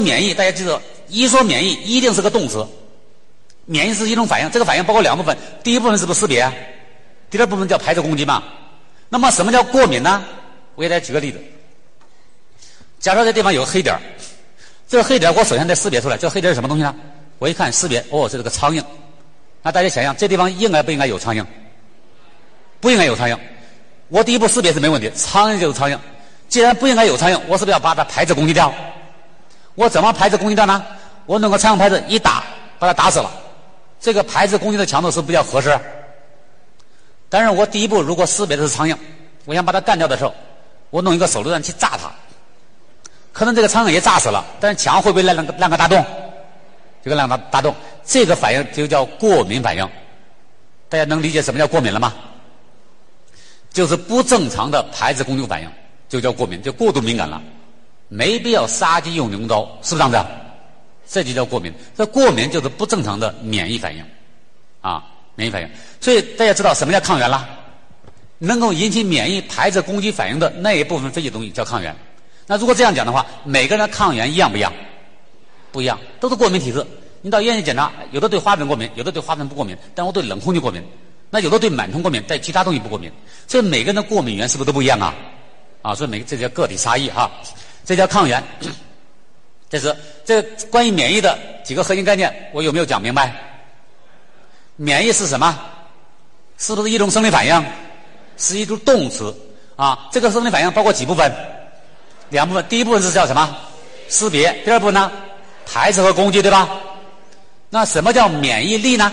免疫，大家记住，一说免疫一定是个动词。免疫是一种反应，这个反应包括两部分，第一部分是不是识别？第二部分叫排斥攻击嘛。那么什么叫过敏呢？我给大家举个例子。假设这地方有个黑点，这个黑点我首先得识别出来，这个黑点是什么东西呢？我一看识别，哦，这是个苍蝇。那大家想想，这地方应该不应该有苍蝇？不应该有苍蝇。我第一步识别是没问题，苍蝇就是苍蝇。既然不应该有苍蝇，我是不是要把它排斥攻击掉？我怎么排斥攻击掉呢？我弄个苍蝇拍子一打，把它打死了。这个排斥攻击的强度是比较合适。但是我第一步如果识别的是苍蝇，我想把它干掉的时候，我弄一个手榴弹去炸它，可能这个苍蝇也炸死了，但是墙会不会烂个大洞？这个烂个大洞，这个反应就叫过敏反应。大家能理解什么叫过敏了吗？就是不正常的排斥攻击反应，就叫过敏，就过度敏感了，没必要杀鸡用牛刀，是不是这样子？这就叫过敏。这过敏就是不正常的免疫反应，啊，免疫反应。所以大家知道什么叫抗原了？能够引起免疫排斥攻击反应的那一部分非己东西叫抗原。那如果这样讲的话，每个人的抗原一样不一样？不一样，都是过敏体质。你到医院去检查，有的对花粉过敏，有的对花粉不过敏，但我对冷空气过敏。那有的对螨虫过敏，但其他东西不过敏。所以每个人的过敏源是不是都不一样啊？啊，所以这叫个体差异哈，这叫抗原。这关于免疫的几个核心概念，我有没有讲明白？免疫是什么？是不是一种生理反应？是一种动词啊。这个生理反应包括几部分？两部分。第一部分是叫什么？识别。第二部分呢？排斥和攻击，对吧？那什么叫免疫力呢？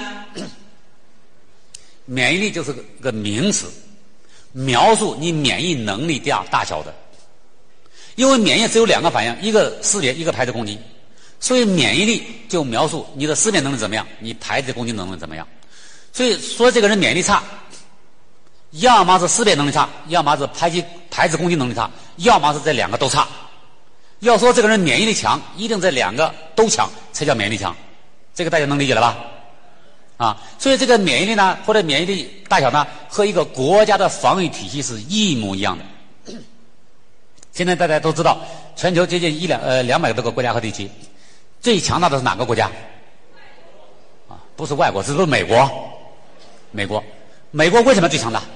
免疫力就是个名词，描述你免疫能力大小的。因为免疫只有两个反应，一个识别，一个排斥攻击，所以免疫力就描述你的识别能力怎么样，你排斥攻击能力怎么样。所以说这个人免疫力差，要么是识别能力差，要么是排斥攻击能力差，要么是这两个都差。要说这个人免疫力强，一定这两个都强才叫免疫力强，这个大家能理解了吧？啊，所以这个免疫力呢，或者免疫力大小呢，和一个国家的防御体系是一模一样的。现在大家都知道，全球接近200多个国家和地区，最强大的是哪个国家？啊，不是外国，是美国。美国为什么最强大？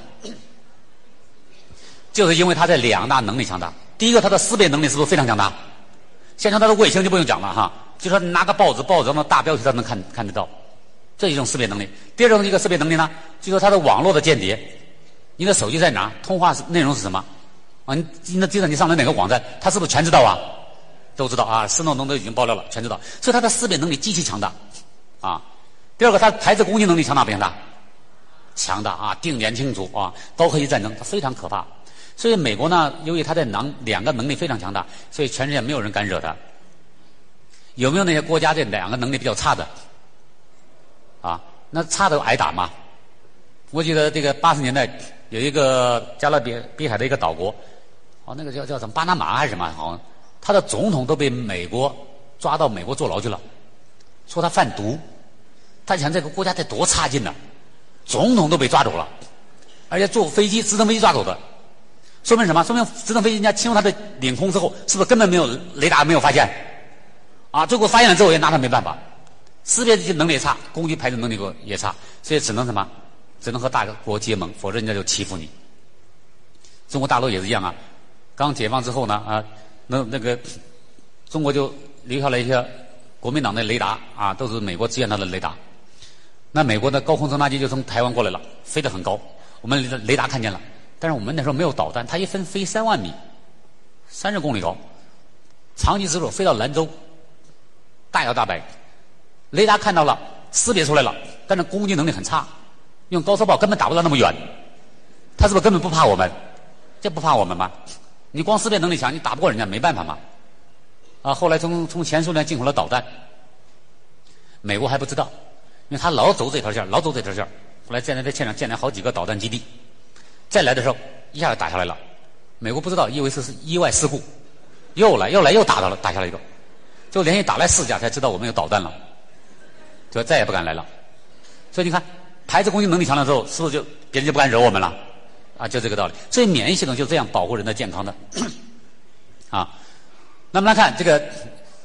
就是因为它这两大能力强大。第一个，它的识别能力是不是非常强大？现在它的卫星就不用讲了哈，就说拿个报纸上的大标题它能看得到，这一种识别能力。第二种一个识别能力呢，就说它的网络的间谍，你的手机在哪，通话内容是什么啊？你的计算机上的哪个网站，它是不是全知道啊？都知道啊，施诺登都已经爆料了，全知道。所以它的识别能力极其强大啊。第二个，它排斥攻击能力强大不强大？强大啊，定点清楚啊，高科技战争，它非常可怕。所以美国呢，由于它的两个能力非常强大，所以全世界没有人敢惹它。有没有那些国家这两个能力比较差的？啊，那差的挨打嘛。我记得这个80年代有一个加勒比海的一个岛国，哦，那个叫什么巴拿马还是什么？好像他的总统都被美国抓到美国坐牢去了，说他贩毒。他想这个国家得多差劲呢，总统都被抓走了，而且坐飞机直升飞机抓走的。说明什么？说明直升飞机人家侵入他的领空之后，是不是根本没有雷达没有发现？啊，最后发现了之后也拿他没办法，识别能力也差，攻击排斥能力也差，所以只能什么？只能和大国结盟，否则人家就欺负你。中国大陆也是一样啊，刚解放之后呢啊，那个中国就留下了一些国民党的雷达啊，都是美国支援他的雷达。那美国的高空侦察机就从台湾过来了，飞得很高，我们雷达看见了。但是我们那时候没有导弹，它一分飞3万米，30公里高，长期之后飞到兰州，大摇大摆，雷达看到了，识别出来了，但是攻击能力很差，用高射炮根本打不到那么远，他是不是根本不怕我们？这不怕我们吗？你光识别能力强，你打不过人家没办法嘛。啊，后来从前苏联进口了导弹，美国还不知道，因为他老走这条线，后来在那线上建了好几个导弹基地。再来的时候，一下就打下来了。美国不知道，以为是意外事故，又打下来一个，就连续打来4架，才知道我们有导弹了，就再也不敢来了。所以你看，排斥攻击能力强了之后，是不是就别人就不敢惹我们了？啊，就这个道理。所以免疫系统就这样保护人的健康的。啊，那么来看这个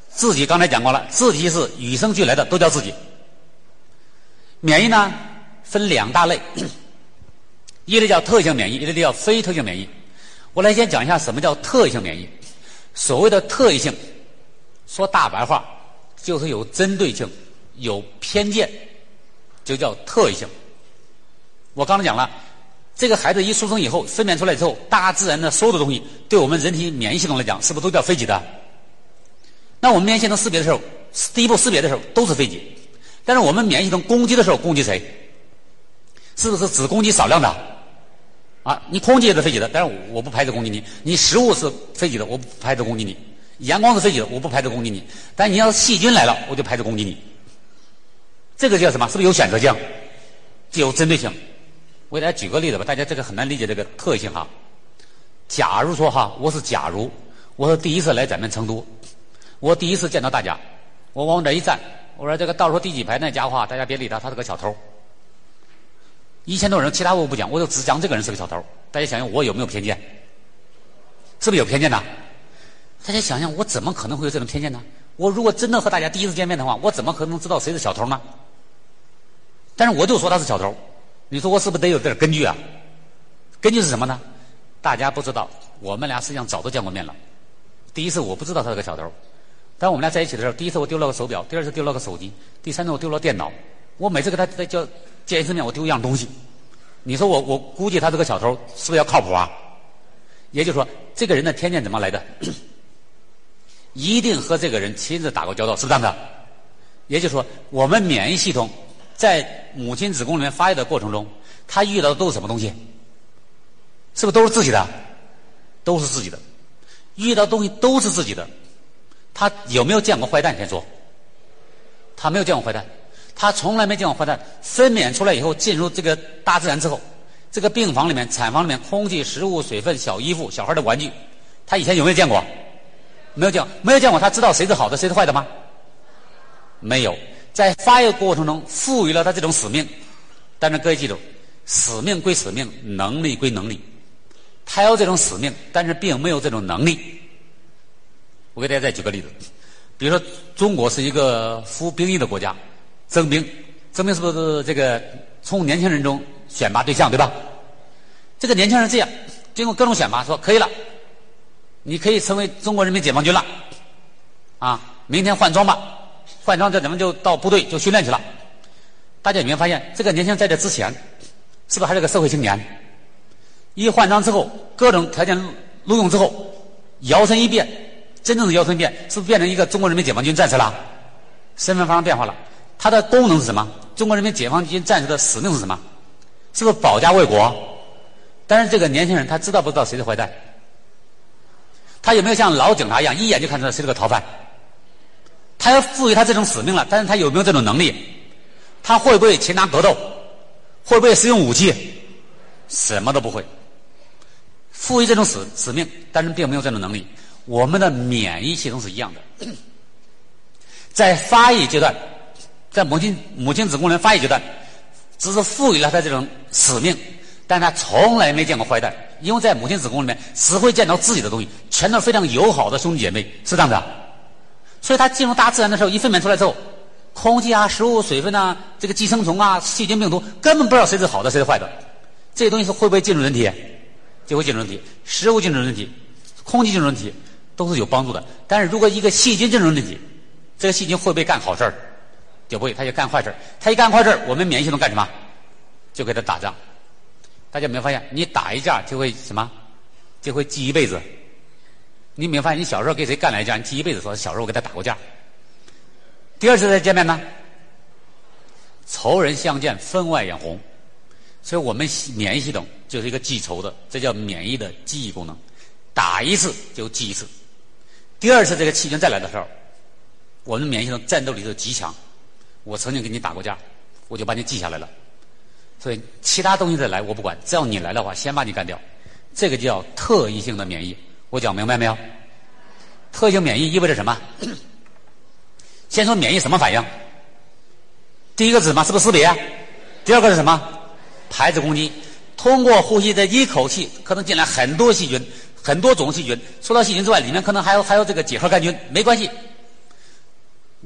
自己刚才讲过了，自己是与生俱来的，都叫自己。免疫呢分两大类，一类叫特异性免疫，一类叫非特异性免疫。我来先讲一下什么叫特异性免疫。所谓的特异性，说大白话就是有针对性、有偏见，就叫特异性。我刚才讲了，这个孩子一出生以后分娩出来之后，大自然的所有的东西对我们人体免疫系统来讲，是不是都叫非己的？那我们免疫系统识别的时候，第一步识别的时候都是非己，但是我们免疫系统攻击的时候攻击谁？是不是只攻击少量的？啊，你空气也是非己的，但是我不排斥攻击你；你食物是非己的，我不排斥攻击你；阳光是非己的，我不排斥攻击你。但你要是细菌来了，我就排斥攻击你。这个叫什么？是不是有选择性？就有针对性。我给大家举个例子吧，大家这个很难理解这个特异性哈。假如说哈，我是第一次来咱们成都，我第一次见到大家，我往这一站，我说这个倒数第几排那家伙，大家别理他，他是个小偷。1000多人，其他我不讲，我就只讲这个人是个小偷。大家想想，我有没有偏见？是不是有偏见呢？大家想想，我怎么可能会有这种偏见呢？我如果真的和大家第一次见面的话，我怎么可能知道谁是小偷呢？但是我就说他是小偷，你说我是不是得有点根据啊？根据是什么呢？大家不知道，我们俩实际上早都见过面了。第一次我不知道他是个小偷，但我们俩在一起的时候，第一次我丢了个手表，第二次丢了个手机，第三次我丢了电脑。我每次跟他见一次面，我丢一样东西。你说我估计他是个小偷，是不是要靠谱啊？也就是说，这个人的偏见怎么来的？一定和这个人亲自打过交道，是不是这样的？也就是说，我们免疫系统在母亲子宫里面发育的过程中，他遇到的都是什么东西？是不是都是自己的？都是自己的。遇到东西都是自己的。他有没有见过坏蛋？先说，他没有见过坏蛋。他从来没见过坏蛋。分娩出来以后进入这个大自然之后，这个病房里面、产房里面，空气、食物、水分、小衣服、小孩的玩具，他以前有没有见过？没有见过。没有见过，他知道谁是好的，谁是坏的吗？没有。在发育过程中赋予了他这种使命，但是各位记住，使命归使命，能力归能力。他有这种使命，但是并没有这种能力。我给大家再举个例子，比如说中国是一个服兵役的国家，征兵是不是这个从年轻人中选拔对象，对吧？这个年轻人这样经过各种选拔，说可以了，你可以成为中国人民解放军了，啊，明天换装吧，换装这咱们就到部队就训练去了。大家有没有发现，这个年轻人在这之前，是不是还是个社会青年？一换装之后，各种条件录用之后，摇身一变，真正的摇身一变，是不是变成一个中国人民解放军战士了？身份发生变化了。它的功能是什么？中国人民解放军战士的使命是什么？是不是保家卫国？但是这个年轻人他知道不知道谁是坏蛋？他有没有像老警察一样一眼就看出来谁是个逃犯？他要赋予他这种使命了，但是他有没有这种能力？他会不会擒拿格斗？会不会使用武器？什么都不会。赋予这种使命，但是并没有这种能力。我们的免疫系统是一样的，在发育阶段，在母亲子宫里面发育阶段，只是赋予了他这种使命，但他从来没见过坏蛋，因为在母亲子宫里面只会见到自己的东西，全都是非常友好的兄弟姐妹，是这样的。所以他进入大自然的时候，一分娩出来之后，空气啊、食物、水分啊、这个寄生虫啊、细菌、病毒，根本不知道谁是好的，谁是坏的。这些东西是会不会进入人体？就会进入人体。食物进入人体，空气进入人体，都是有帮助的。但是如果一个细菌进入人体，这个细菌会不会干好事儿？就不会，它就干坏事儿。它一干坏事儿，我们免疫系统干什么？就给它打仗。大家有没有发现，你打一架就会什么？就会记一辈子。你有没有发现，你小时候给谁干了一架，你记一辈子，说小时候我给他打过架。第二次再见面呢，仇人相见，分外眼红。所以我们免疫系统就是一个记仇的，这叫免疫的记忆功能。打一次就记一次。第二次这个细菌再来的时候，我们免疫系统战斗力就极强。我曾经给你打过架，我就把你记下来了。所以其他东西再来我不管，只要你来的话，先把你干掉。这个叫特异性的免疫。我讲明白没有？特异性免疫意味着什么？先说免疫什么反应？第一个是什么？是不是识别？第二个是什么？排斥攻击。通过呼吸的一口气，可能进来很多细菌，很多种细菌。除了细菌之外，里面可能还有这个结核杆菌，没关系。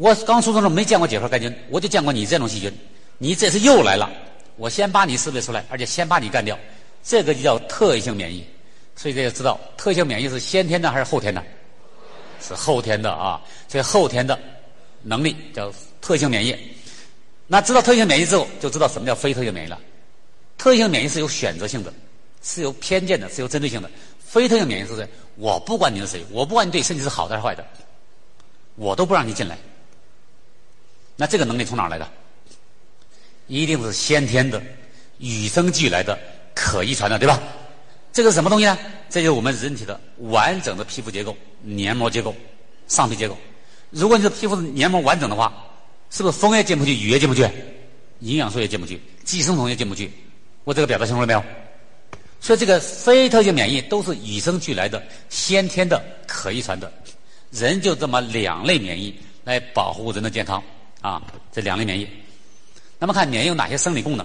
我刚出生的时候没见过结核杆菌，我就见过你这种细菌，你这次又来了，我先把你识别出来，而且先把你干掉，这个就叫特异性免疫。所以这个知道特异性免疫是先天的还是后天的？是后天的啊，这后天的能力叫特异性免疫。那知道特异性免疫之后，就知道什么叫非特异性免疫了。特异性免疫是有选择性的，是有偏见的，是有针对性的。非特异性免疫是我不管你是谁，我不管你对身体是好的还是坏的，我都不让你进来。那这个能力从哪儿来的？一定是先天的、与生俱来的、可遗传的，对吧？这个是什么东西呢？这就是我们人体的完整的皮肤结构、黏膜结构、上皮结构。如果你的皮肤黏膜完整的话，是不是风也进不去，雨也进不去，营养素也进不去，寄生虫也进不去？我这个表达清楚了没有？所以这个非特性免疫都是与生俱来的、先天的、可遗传的。人就这么两类免疫来保护人的健康啊，这两类免疫。那么看免疫有哪些生理功能？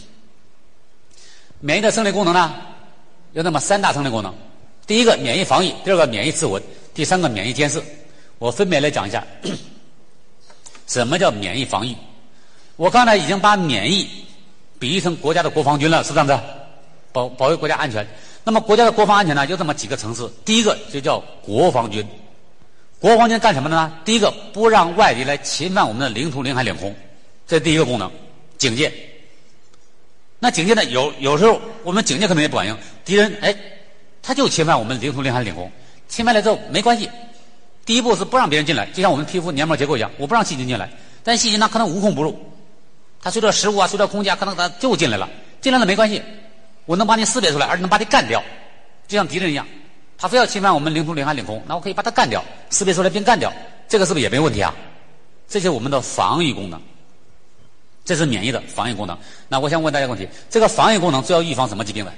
免疫的生理功能呢，有那么三大生理功能。第一个免疫防御，第二个免疫自稳，第三个免疫监视。我分别来讲一下什么叫免疫防御。我刚才已经把免疫比喻成国家的国防军了，是不是这样子？保卫国家安全。那么国家的国防安全呢，有这么几个层次。第一个就叫国防军。国防军干什么的呢？第一个，不让外敌来侵犯我们的领土、领海、领空，这是第一个功能，警戒。那警戒呢，有时候我们警戒可能也不管用，敌人他就侵犯我们领土、领海、领空，侵犯了之后没关系。第一步是不让别人进来，就像我们皮肤黏膜结构一样，我不让细菌进来，但细菌呢可能无孔不入，它随着食物啊，随着空气啊，可能它就进来了，进来了没关系，我能把你识别出来，而且能把你干掉，就像敌人一样，他非要侵犯我们领土、领海、领空，那我可以把他干掉，识别出来并干掉，这个是不是也没问题啊？这就是我们的防御功能，这是免疫的防御功能。那我想问大家一个问题，这个防御功能主要预防什么疾病的？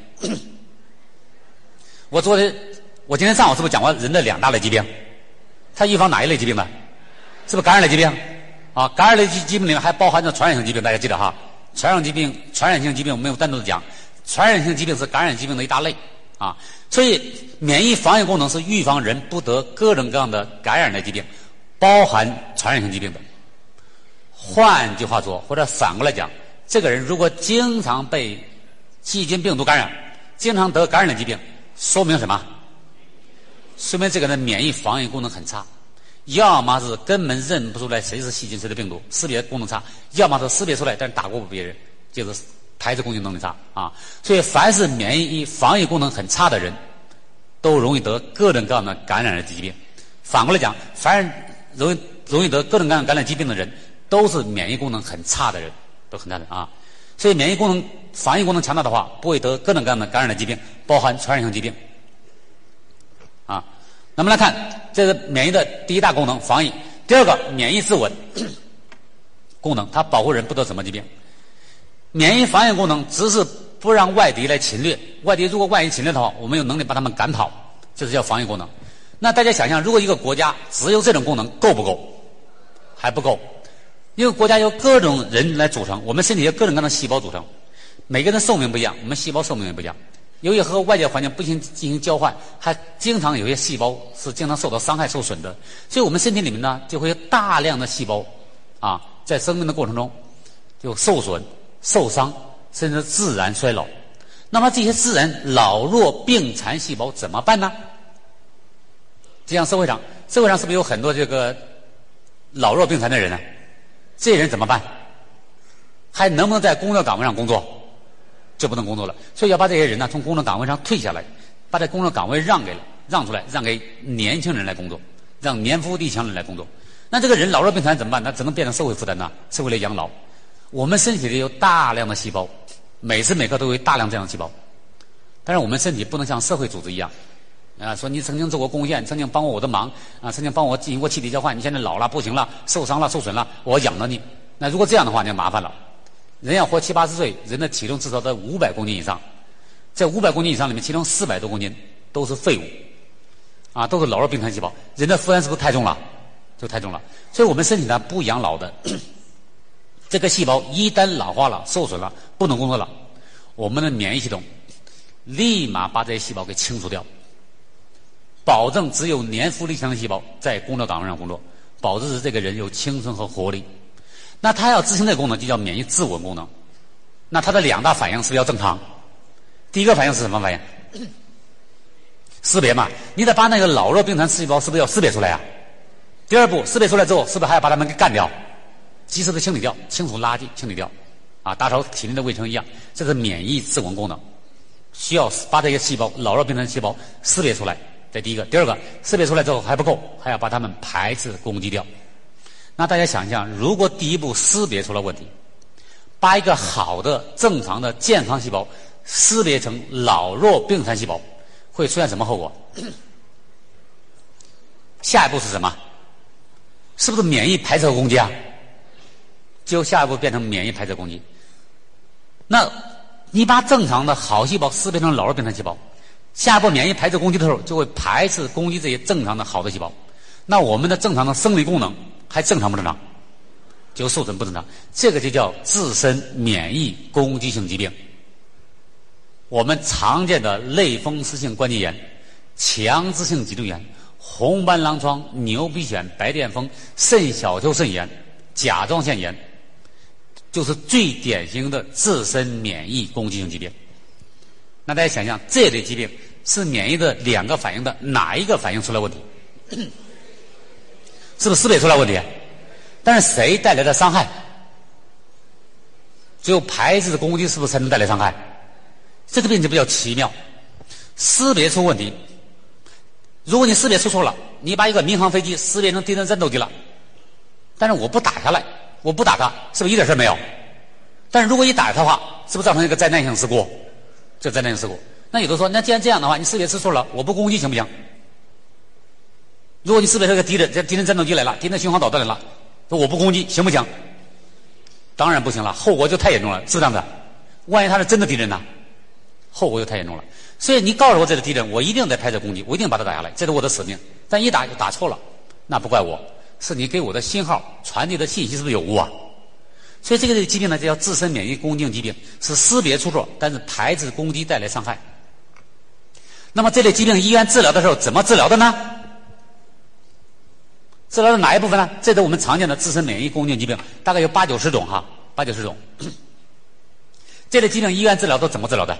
我今天上午是不是讲过人的两大类疾病？它预防哪一类疾病呢？是不是感染类疾病？啊，感染类疾病里面还包含着传染性疾病，大家记得哈。传染性疾病我们没有单独的讲，传染性疾病是感染疾病的一大类啊。所以免疫防御功能是预防人不得各种各样的感染类疾病，包含传染性疾病的。换句话说，或者反过来讲，这个人如果经常被细菌病毒感染，经常得感染类疾病，说明什么？说明这个人的免疫防御功能很差，要么是根本认不出来谁是细菌谁是病毒，识别功能差；要么是识别出来但是打不过别人，就是排斥攻击能力差啊。所以凡是免疫防御功能很差的人，都容易得各种各样的感染类疾病。反过来讲，凡是容易得各种各样的感染疾病的人，都是免疫功能很差的人，都很差的啊。所以免疫功能防御功能强大的话，不会得各种各样的感染类疾病，包含传染性疾病。啊，那么来看，这是免疫的第一大功能，防御。第二个，免疫自稳功能，它保护人不得什么疾病。免疫防御功能只是不让外敌来侵略，外敌如果万一侵略的话，我们有能力把他们赶跑，这是叫防御功能。那大家想象，如果一个国家只有这种功能，够不够？还不够。一个国家由各种人来组成，我们身体由各种各样的细胞组成，每个人寿命不一样，我们细胞寿命也不一样。由于和外界环境不进行交换，还经常有些细胞是经常受到伤害受损的，所以我们身体里面呢就会有大量的细胞啊，在生命的过程中就受损、受伤，甚至自然衰老。那么这些自然老弱病残细胞怎么办呢？就像社会上是不是有很多这个老弱病残的人呢？这些人怎么办？还能不能在工作岗位上工作？就不能工作了，所以要把这些人呢从工作岗位上退下来，把这工作岗位让出来，让给年轻人来工作，让年富力强人来工作。那这个人老弱病残怎么办？那只能变成社会负担呐，社会来养老。我们身体里有大量的细胞，每时每刻都有大量这样的细胞，但是我们身体不能像社会组织一样啊，说你曾经做过贡献，曾经帮过我的忙啊，曾经帮我进行过气体交换，你现在老了不行了，受伤了受损了，我养着你。那如果这样的话，你就麻烦了。人要活70、80岁，人的体重至少在500公斤以上，在500公斤以上里面，其中400多公斤都是废物，啊，都是老弱病残细胞，人的负担是不是太重了？就太重了。所以我们身体呢不养老的，这个细胞一旦老化了、受损了、不能工作了，我们的免疫系统立马把这些细胞给清除掉，保证只有年富力强的细胞在工作岗位上工作， 保持这个人有青春和活力。那他要执行这个功能就叫免疫自稳功能。那他的2大反应是不是要正常？第一个反应是什么反应？识别嘛，你得把那个老弱病残刺细胞是不是要识别出来啊？第二步，识别出来之后，是不是还要把它们给干掉，及时的清理掉，清除垃圾，清理掉，啊，打扫体内的卫生一样，这是免疫自稳功能，需要把这些细胞，老弱病残细胞识别出来，这第一个。第二个，识别出来之后还不够，还要把它们排斥攻击掉。那大家想一想，如果第一步识别出了问题，把一个好的、正常的、健康细胞识别成老弱病残细胞，会出现什么后果？下一步是什么？是不是免疫排斥攻击啊？就下一步变成免疫排斥攻击。那你把正常的好细胞识别成老弱病残细胞，下一步免疫排斥攻击的时候，就会排斥攻击这些正常的好的细胞。那我们的正常的生理功能还正常不正常？就受损不正常。这个就叫自身免疫攻击性疾病。我们常见的类风湿性关节炎、强直性脊柱炎、红斑狼疮、牛皮癣、白癜风、肾小球肾炎、甲状腺炎，就是最典型的自身免疫攻击性疾病。那大家想想，这类疾病是免疫的2个反应的哪一个反应出了问题？是不是识别出来问题？但是谁带来的伤害？只有排斥攻击是不是才能带来伤害？这个病就比较奇妙，识别出问题。如果你识别出错了，你把一个民航飞机识别成敌人战斗机了，但是我不打下来，我不打它，是不是一点事没有？但是如果一打它的话，是不是造成一个灾难性事故？这灾难性事故。那有的说，那既然这样的话，你识别出错了，我不攻击行不行？如果你识别出一个敌人，这敌人战斗机来了，敌人巡航导弹来了，说我不攻击行不行？当然不行了，后果就太严重了，是不是这样子？万一他是真的敌人呢？后果就太严重了。所以你告诉我这是敌人，我一定得排斥攻击，我一定把他打下来，这是我的使命。但一打就打错了，那不怪我，是你给我的信号传递的信息是不是有误啊？所以这个疾病呢，就叫自身免疫攻击性疾病，是识别出错，但是排斥攻击带来伤害。那么这类疾病医院治疗的时候怎么治疗的呢？治疗的哪一部分呢？这是我们常见的自身免疫攻击性疾病，大概有80-90种哈，80-90种。这类疾病医院治疗都怎么治疗的？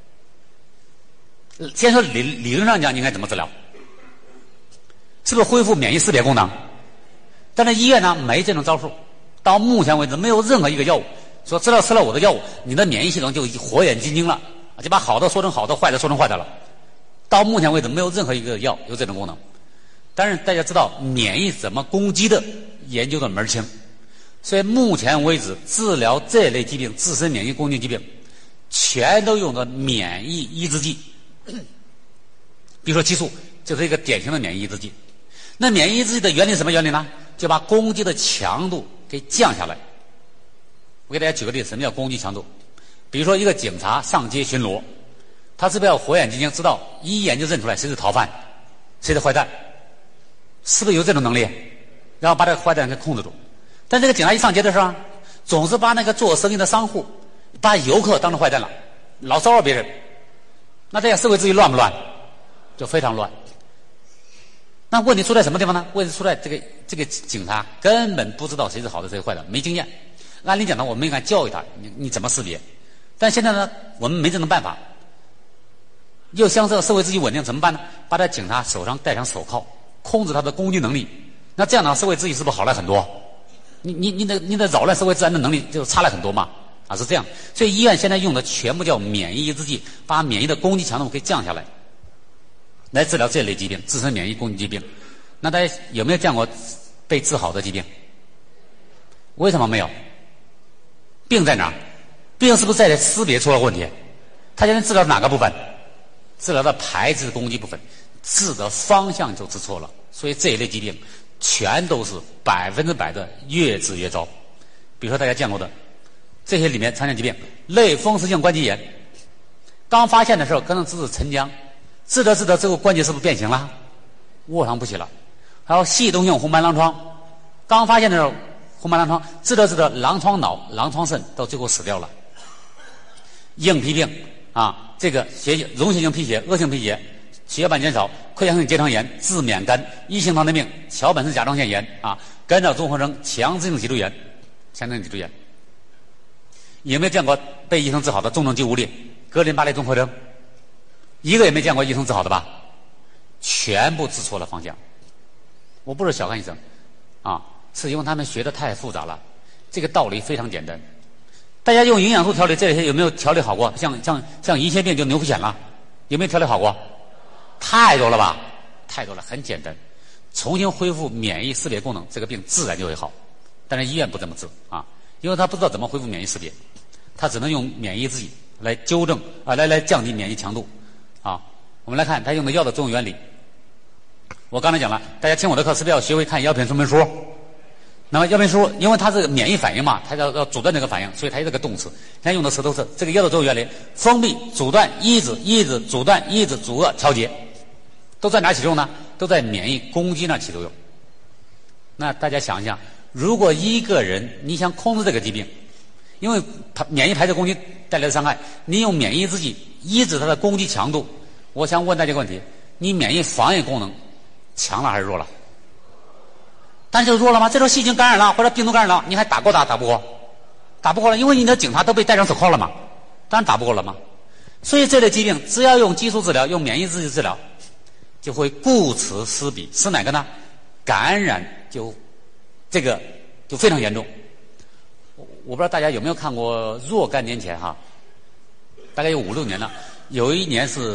先说理论上讲应该怎么治疗？是不是恢复免疫识别功能？但是医院呢没这种招数，到目前为止没有任何一个药物说知道吃了我的药物，你的免疫系统就火眼金睛了，就把好的说成好的，坏的说成坏的了。到目前为止没有任何一个药有这种功能。但是大家知道免疫怎么攻击的研究的门儿清，所以目前为止治疗这类疾病自身免疫攻击疾病全都用的免疫抑制剂。比如说激素就是一个典型的免疫抑制剂。那免疫抑制剂的原理是什么原理呢？就把攻击的强度给降下来。我给大家举个例子，什么叫攻击强度？比如说一个警察上街巡逻，他是不是要火眼金睛知道一眼就认出来谁是逃犯谁是坏蛋？是不是有这种能力？然后把这个坏蛋给控制住。但这个警察一上街的时候，总是把那个做生意的商户把游客当成坏蛋了，老骚扰别人。那这样社会秩序乱不乱？就非常乱。那问题出在什么地方呢？问题出在这个警察根本不知道谁是好的谁是坏的，没经验。按理讲呢，我们应该教育他，你怎么识别？但现在呢，我们没这种办法。要想这个社会秩序稳定怎么办呢？把他警察手上戴上手铐，控制他的攻击能力。那这样的社会秩序是不是好了很多？你的扰乱社会治安的能力就差了很多嘛？啊，是这样。所以医院现在用的全部叫免疫抑制剂，把免疫的攻击强度给降下来，来治疗这类疾病，自身免疫攻击疾病。那大家有没有见过被治好的疾病？为什么没有？病在哪儿？病是不是在识别出了问题？他现在治疗哪个部分？治疗的排斥攻击部分，治的方向就治错了。所以这一类疾病全都是100%的越治越糟。比如说大家见过的这些里面常见疾病，类风湿性关节炎，刚发现的时候可能只是沉僵，治着治着这个关节是不是变形了，卧床不起了？还有系统性红斑狼疮，刚发现的时候红斑狼疮，治着治着狼疮脑、狼疮肾，到最后死掉了。硬皮病啊，这个溶血性贫血、恶性贫血、血小板减少， 溃疡性结肠炎、自免肝、一型糖尿病、桥本氏甲状腺炎啊、肝脏综合征、强直性脊柱炎、强直性脊柱炎。有没有见过被医生治好的重症肌无力、格林巴利综合征？一个也没见过医生治好的吧？全部治错了方向。我不是小看医生啊，是因为他们学的太复杂了。这个道理非常简单。大家用营养素调理这些有没有调理好过？像胰腺病就牛皮癣了，有没有调理好过？太多了吧？太多了，很简单，重新恢复免疫识别功能，这个病自然就会好。但是医院不这么治啊，因为他不知道怎么恢复免疫识别，他只能用免疫制剂来纠正啊，来降低免疫强度啊。我们来看他用的药的作用原理。我刚才讲了，大家听我的课是不是要学会看药品说明书？那么药品书，因为它是免疫反应嘛，它要阻断这个反应，所以它有这个动词。现在用的词都是这个药的作用原理：封闭、阻断、抑制、阻断、抑制、阻遏、调节，都在哪起作用呢？都在免疫攻击那儿起作用。那大家想一想，如果一个人你想控制这个疾病，因为它免疫排斥攻击带来的伤害，你用免疫制剂抑制它的攻击强度，我想问大家一个问题：你免疫防御功能强了还是弱了？但就弱了吗？这时候细菌感染了或者病毒感染了，你还打不过？打不过了，因为你的警察都被戴上手铐了嘛，当然打不过了嘛。所以这类疾病只要用激素治疗，用免疫制剂治疗，就会顾此失彼。是哪个呢？感染就非常严重。我不知道大家有没有看过若干年前哈，大概有5、6年了，有一年是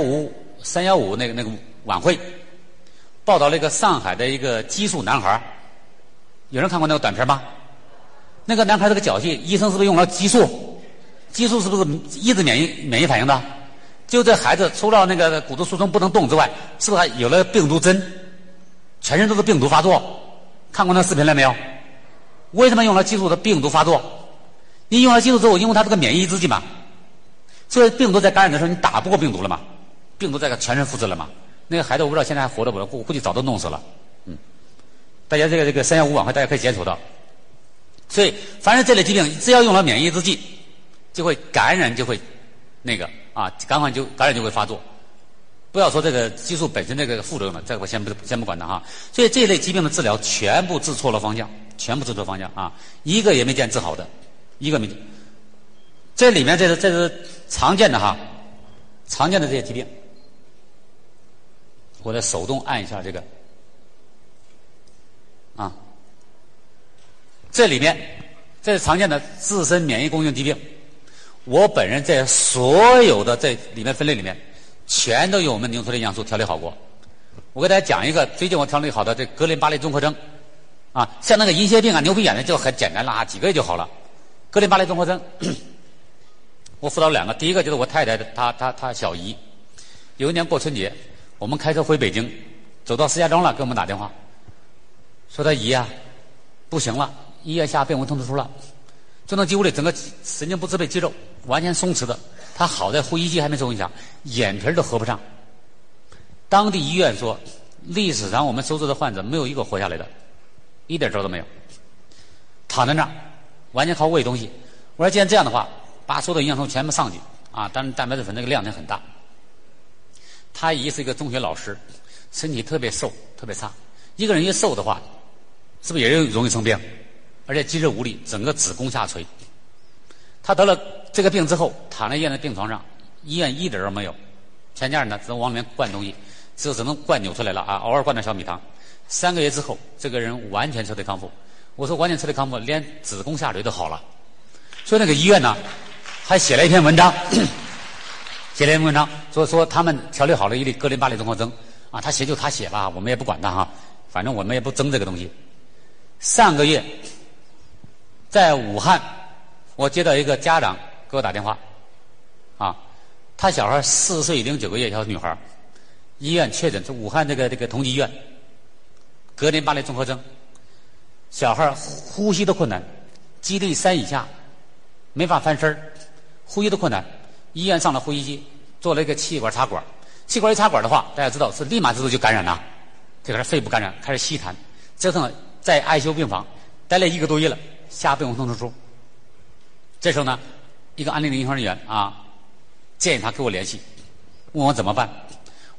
315那个晚会。报道了一个上海的一个激素男孩，有人看过那个短片吗？那个男孩这个脚气，医生是不是用了激素？激素是不是抑制免疫反应的？就这孩子除了那个骨质疏松不能动之外，是不是还有了病毒针？全身都是病毒发作。看过那视频了没有？为什么用了激素的病毒发作？你用了激素之后，因为它是个免疫制剂嘛，所以病毒在感染的时候你打不过病毒了嘛，病毒在全身复制了嘛。那个孩子我不知道现在还活着不？我估计早都弄死了。大家这个315晚会大家可以检索到。所以凡是这类疾病，只要用了免疫制剂，就会感染就会感染就会发作。不要说这个激素本身这个副作用了，这个我先不管它哈。所以这类疾病的治疗全部治错了方向，啊，一个也没见治好的，一个没见。这里面这是常见的哈，常见的这些疾病。我再手动按一下这个，这里面这是常见的自身免疫功能疾病。我本人在所有的这里面分类里面，全都有我们牛头的营养素调理好过。我给大家讲一个最近我调理好的这格林巴利综合征，像那个银屑病牛皮癣的就很简单了几个月就好了。格林巴利综合征，我辅导了2个，第一个就是我太太的她小姨，有一年过春节。我们开车回北京，走到石家庄了，给我们打电话，说他姨不行了，医院下病危通知书了，重症肌无力，整个神经不支配肌肉完全松弛的，他好在呼吸机还没受影响，眼皮都合不上。当地医院说，历史上我们收治的患者没有一个活下来的，一点招都没有，躺在那儿完全靠喂东西。我说既然这样的话，把所有的营养素全部上去当然蛋白质粉那个量很大。他姨是一个中学老师，身体特别瘦，特别差。一个人越瘦的话，是不是也容易生病？而且肌肉无力，整个子宫下垂。他得了这个病之后，躺在医院的病床上，医院一点都没有，全家人呢只能往里面灌东西，只能灌扭出来了偶尔灌点小米汤。3个月之后，这个人完全彻底康复。我说完全彻底康复，连子宫下垂都好了。所以那个医院呢，还写了一篇文章。说他们调理好了一例格林巴利综合征他写吧，我们也不管他反正我们也不争这个东西。上个月在武汉，我接到一个家长给我打电话他小孩4岁09个月小女孩，医院确诊是武汉这个同济医院格林巴利综合征，小孩呼吸都困难，GD 3以下，没法翻身，呼吸都困难。医院上了呼吸机，做了一个气管插管。气管一插管的话，大家知道是立马就感染了，这个是肺部感染，开始吸痰，折腾在ICU病房待了1个多月了，下病危通知书。这时候呢，一个安利的医护人员建议他给我联系，问我怎么办。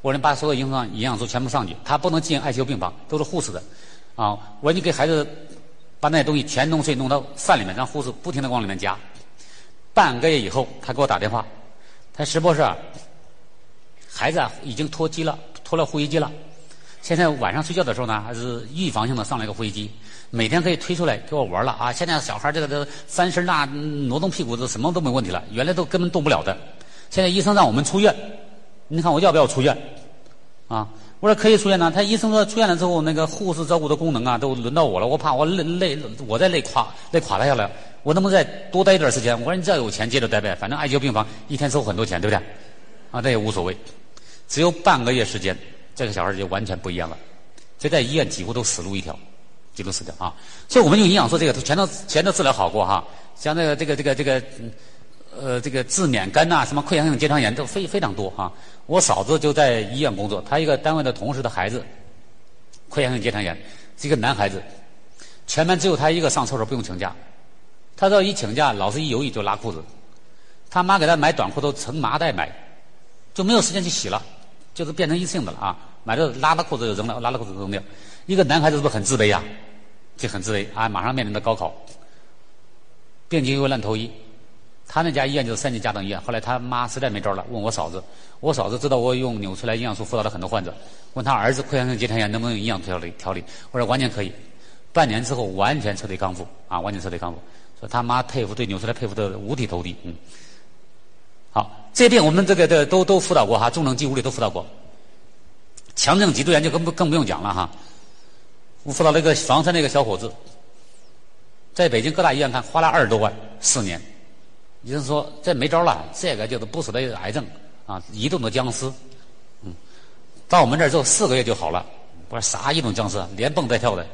我能把所有营养素全部上去，他不能进 ICU 病房，都是护士的啊。我就给孩子把那些东西全弄碎，弄到饭里面，让护士不停地往里面加。半个月以后，他给我打电话，他石博士啊，孩子啊已经脱机了，脱了呼吸机了。现在晚上睡觉的时候呢，还是预防性的上了一个呼吸机，每天可以推出来给我玩了啊！现在小孩这个翻身啊、挪动屁股这什么都没问题了，原来都根本动不了的。现在医生让我们出院，你看我要不要出院？啊，我说可以出院呢。他医生说出院了之后，那个护士照顾的功能啊，都轮到我了，我怕我我再累垮他下来，我能不能再多待一段时间？我说你只要有钱接着待呗，反正ICU病房一天收很多钱，对不对？啊，这也无所谓，只有半个月时间。这个小孩就完全不一样了，这在医院几乎都死路一条，几乎死掉啊！所以我们用营养素这个全都治疗好过哈，像这个治免肝呐、什么溃疡性结肠炎都非常多哈。我嫂子就在医院工作，她一个单位的同事的孩子溃疡性结肠炎，是一个男孩子，全班只有他一个上厕所不用请假，他只要一请假，老师一犹豫就拉裤子，他妈给他买短裤都成麻袋买，就没有时间去洗了。就是变成一次性的了啊！买了拉了裤子就扔了，拉了裤子就扔掉。一个男孩子是不是很自卑呀？就很自卑啊！马上面临着高考，病急又烂投医。他那家医院就是3级甲等医院。后来他妈实在没招了，问我嫂子。我嫂子知道我用纽崔莱营养素辅导了很多患者，问他儿子溃疡性结肠炎能不能用营养调理？我说完全可以。半年之后完全彻底康复啊！完全彻底康复。说他妈对纽崔莱佩服的五体投地。好，这些病我们这个都辅导过哈，重症肌无力都辅导过。强症脊柱炎就更不用讲了哈。我辅导了一个房山的一个小伙子，在北京各大医院看，花了20多万，4年。医生说这没招了，这个就是不死的癌症啊，移动的僵尸。到我们这儿之后4个月就好了。我说啥移动僵尸啊，连蹦带跳的。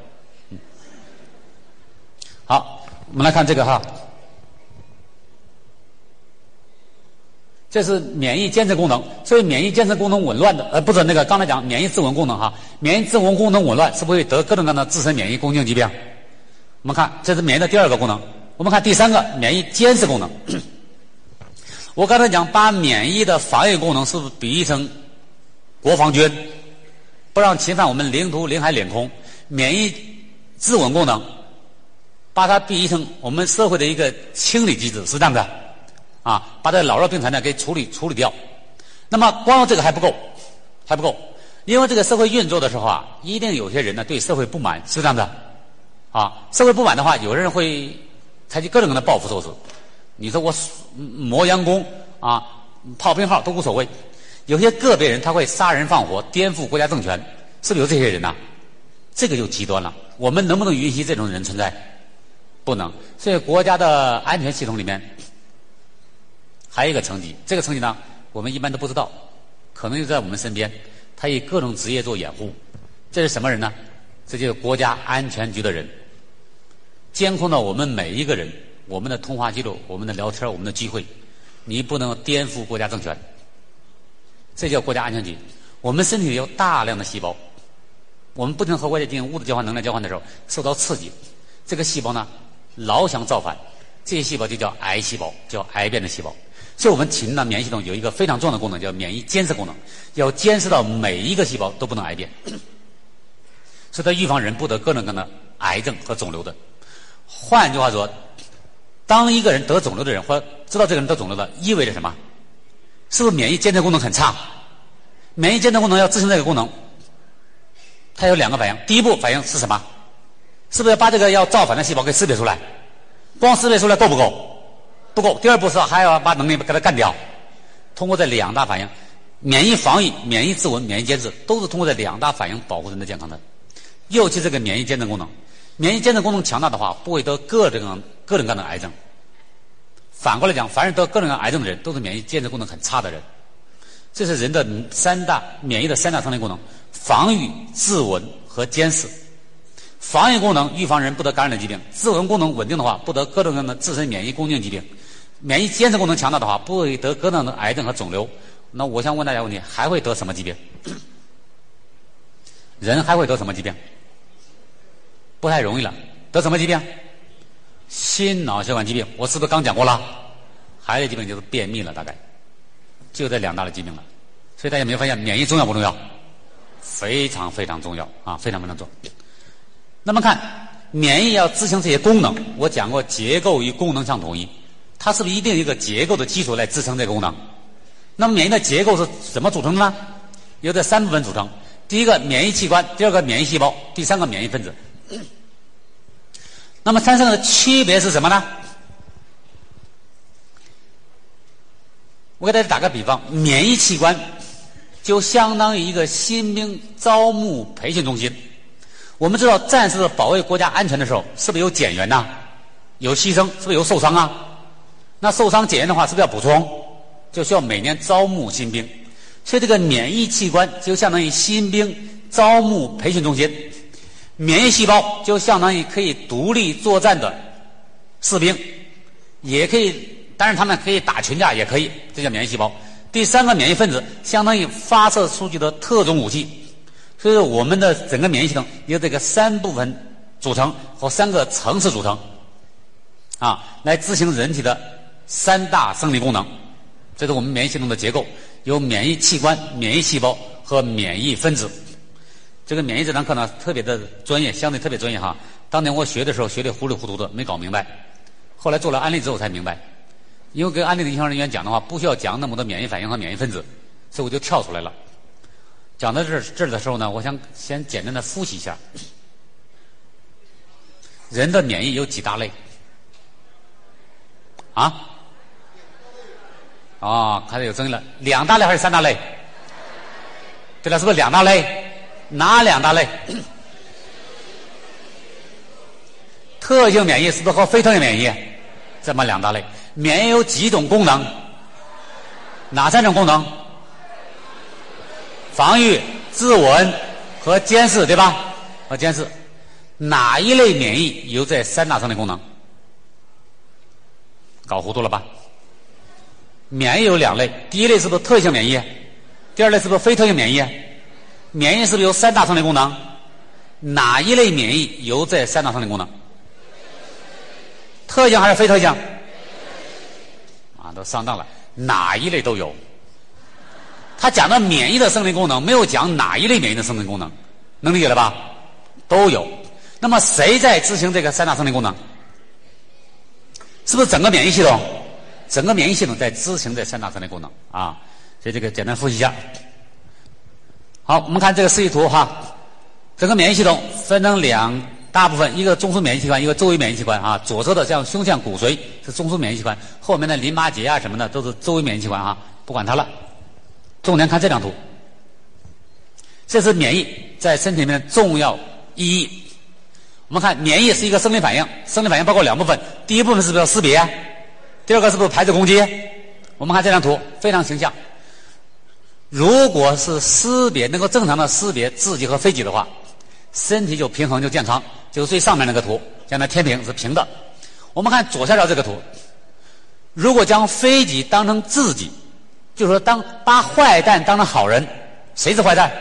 好，我们来看这个哈。这是免疫监测功能，所以免疫监测功能紊乱的，不是那个刚才讲免疫自稳功能哈，免疫自稳功能紊乱是不是会得各种各样的自身免疫共性疾病？我们看这是免疫的第2个功能，我们看第3个免疫监视功能。我刚才讲把免疫的防御功能是不是比喻成国防军，不让侵犯我们领土、领海、领空？免疫自稳功能把它比喻成我们社会的一个清理机制，是这样的。啊，把这老弱病残呢给处理掉。那么光有这个还不够，因为这个社会运作的时候啊，一定有些人呢对社会不满，是这样的。啊，社会不满的话，有人会采取各种各样的报复措施。你说我磨洋工啊，炮兵号都无所谓。有些个别人他会杀人放火，颠覆国家政权，是不是有这些人呐？这个就极端了。我们能不能允许这种人存在？不能。所以国家的安全系统里面还有一个层级，这个层级呢，我们一般都不知道，可能就在我们身边。他以各种职业做掩护，这是什么人呢？这就是国家安全局的人，监控到我们每一个人，我们的通话记录、我们的聊天、我们的聚会，你不能颠覆国家政权。这叫国家安全局。我们身体里有大量的细胞，我们不停和外界进行物质交换、能量交换的时候，受到刺激，这个细胞呢，老想造反，这些细胞就叫癌细胞，叫癌变的细胞。所以我们体内的免疫系统有一个非常重要的功能，叫免疫监视功能，要监视到每一个细胞都不能癌变，是它预防人不得各种各样的癌症和肿瘤的。换句话说，当一个人得肿瘤的人，或者知道这个人得肿瘤的，意味着什么？是不是免疫监测功能很差？免疫监测功能要执行这个功能，它有2个反应。第一步反应是什么？是不是要把这个要造反的细胞给识别出来？光识别出来够不够？不够。第二步是还要把能力给它干掉。通过这2大反应，免疫防御、免疫自稳、免疫监视，都是通过这2大反应保护人的健康的。尤其这个免疫监测功能，免疫监测功能强大的话，不会得各种各样的癌症。反过来讲，凡是得各种各样癌症的人，都是免疫监测功能很差的人。这是人的免疫的3大生理功能：防御、自稳和监视。防御功能预防人不得感染的疾病，自稳功能稳定的话，不得各种各样的自身免疫共性疾病。免疫监测功能强大的话，不会得各种的癌症和肿瘤。那我想问大家问题，还会得什么疾病？人还会得什么疾病？不太容易了。得什么疾病？心脑血管疾病。我是不是刚讲过了？还有一个疾病就是便秘了，大概就这2大的疾病了。 所以大家有没有发现免疫重要不重要？非常非常重要啊，非常非常重要。那么看免疫要执行这些功能，我讲过结构与功能相统一，它是不是一定有一个结构的基础来支撑这个功能？那么免疫的结构是怎么组成的呢？由这3部分组成。第一个免疫器官，第二个免疫细胞，第三个免疫分子。那么三者的区别是什么呢？我给大家打个比方，免疫器官就相当于一个新兵招募培训中心。我们知道战士保卫国家安全的时候，是不是有减员呐？有牺牲，是不是有受伤啊？那受伤减员的话，是不是要补充？就需要每年招募新兵。所以这个免疫器官就相当于新兵招募培训中心，免疫细胞就相当于可以独立作战的士兵，也可以，当然他们可以打群架也可以，这叫免疫细胞。第三个免疫分子相当于发射出去的特种武器。所以说我们的整个免疫系统由这个3部分组成和3个层次组成啊，来执行人体的3大生理功能。这是我们免疫系统的结构，有免疫器官、免疫细胞和免疫分子。这个免疫这堂课呢特别的专业，相对特别专业哈。当年我学的时候学得糊里糊涂的，没搞明白。后来做了案例之后才明白，因为跟案例的临床人员讲的话，不需要讲那么多免疫反应和免疫分子，所以我就跳出来了。讲到这儿的时候呢，我想先简单的复习一下。人的免疫有几大类？啊？哦，看来有争议了。2大类还是3大类？对了，是不是2大类？哪2大类？特性免疫是不是和非特性免疫？这么2大类。免疫有几种功能？哪3种功能？防御、自稳和监视，对吧？和监视。哪一类免疫有这3大生理功能？搞糊涂了吧？免疫有2类，第一类是不是特性免疫？第二类是不是非特性免疫？免疫是不是有3大生理功能？哪一类免疫有这3大生理功能？特性还是非特性？啊，都上当了，哪一类都有。他讲的免疫的生理功能，没有讲哪一类免疫的生理功能，能理解了吧？都有。那么谁在执行这个3大生理功能？是不是整个免疫系统？整个免疫系统在执行这3大生理功能啊。所以这个简单复习一下。好，我们看这个示意图哈。整个免疫系统分成2大部分，一个中枢免疫器官，一个周围免疫器官啊。左侧的像胸腺、骨髓是中枢免疫器官，后面的淋巴结啊什么的都是周围免疫器官啊，不管它了。重点看这张图，这是免疫在身体里面的重要意义。我们看免疫是一个生理反应，生理反应包括2部分，第一部分是不是要识别？第二个是不是排斥攻击？我们看这张图非常形象。如果是识别能够正常的识别自己和非己的话，身体就平衡就健康，就是最上面那个图，像那天平是平的。我们看左下角这个图，如果将非己当成自己，就是说把坏蛋当成好人，谁是坏蛋？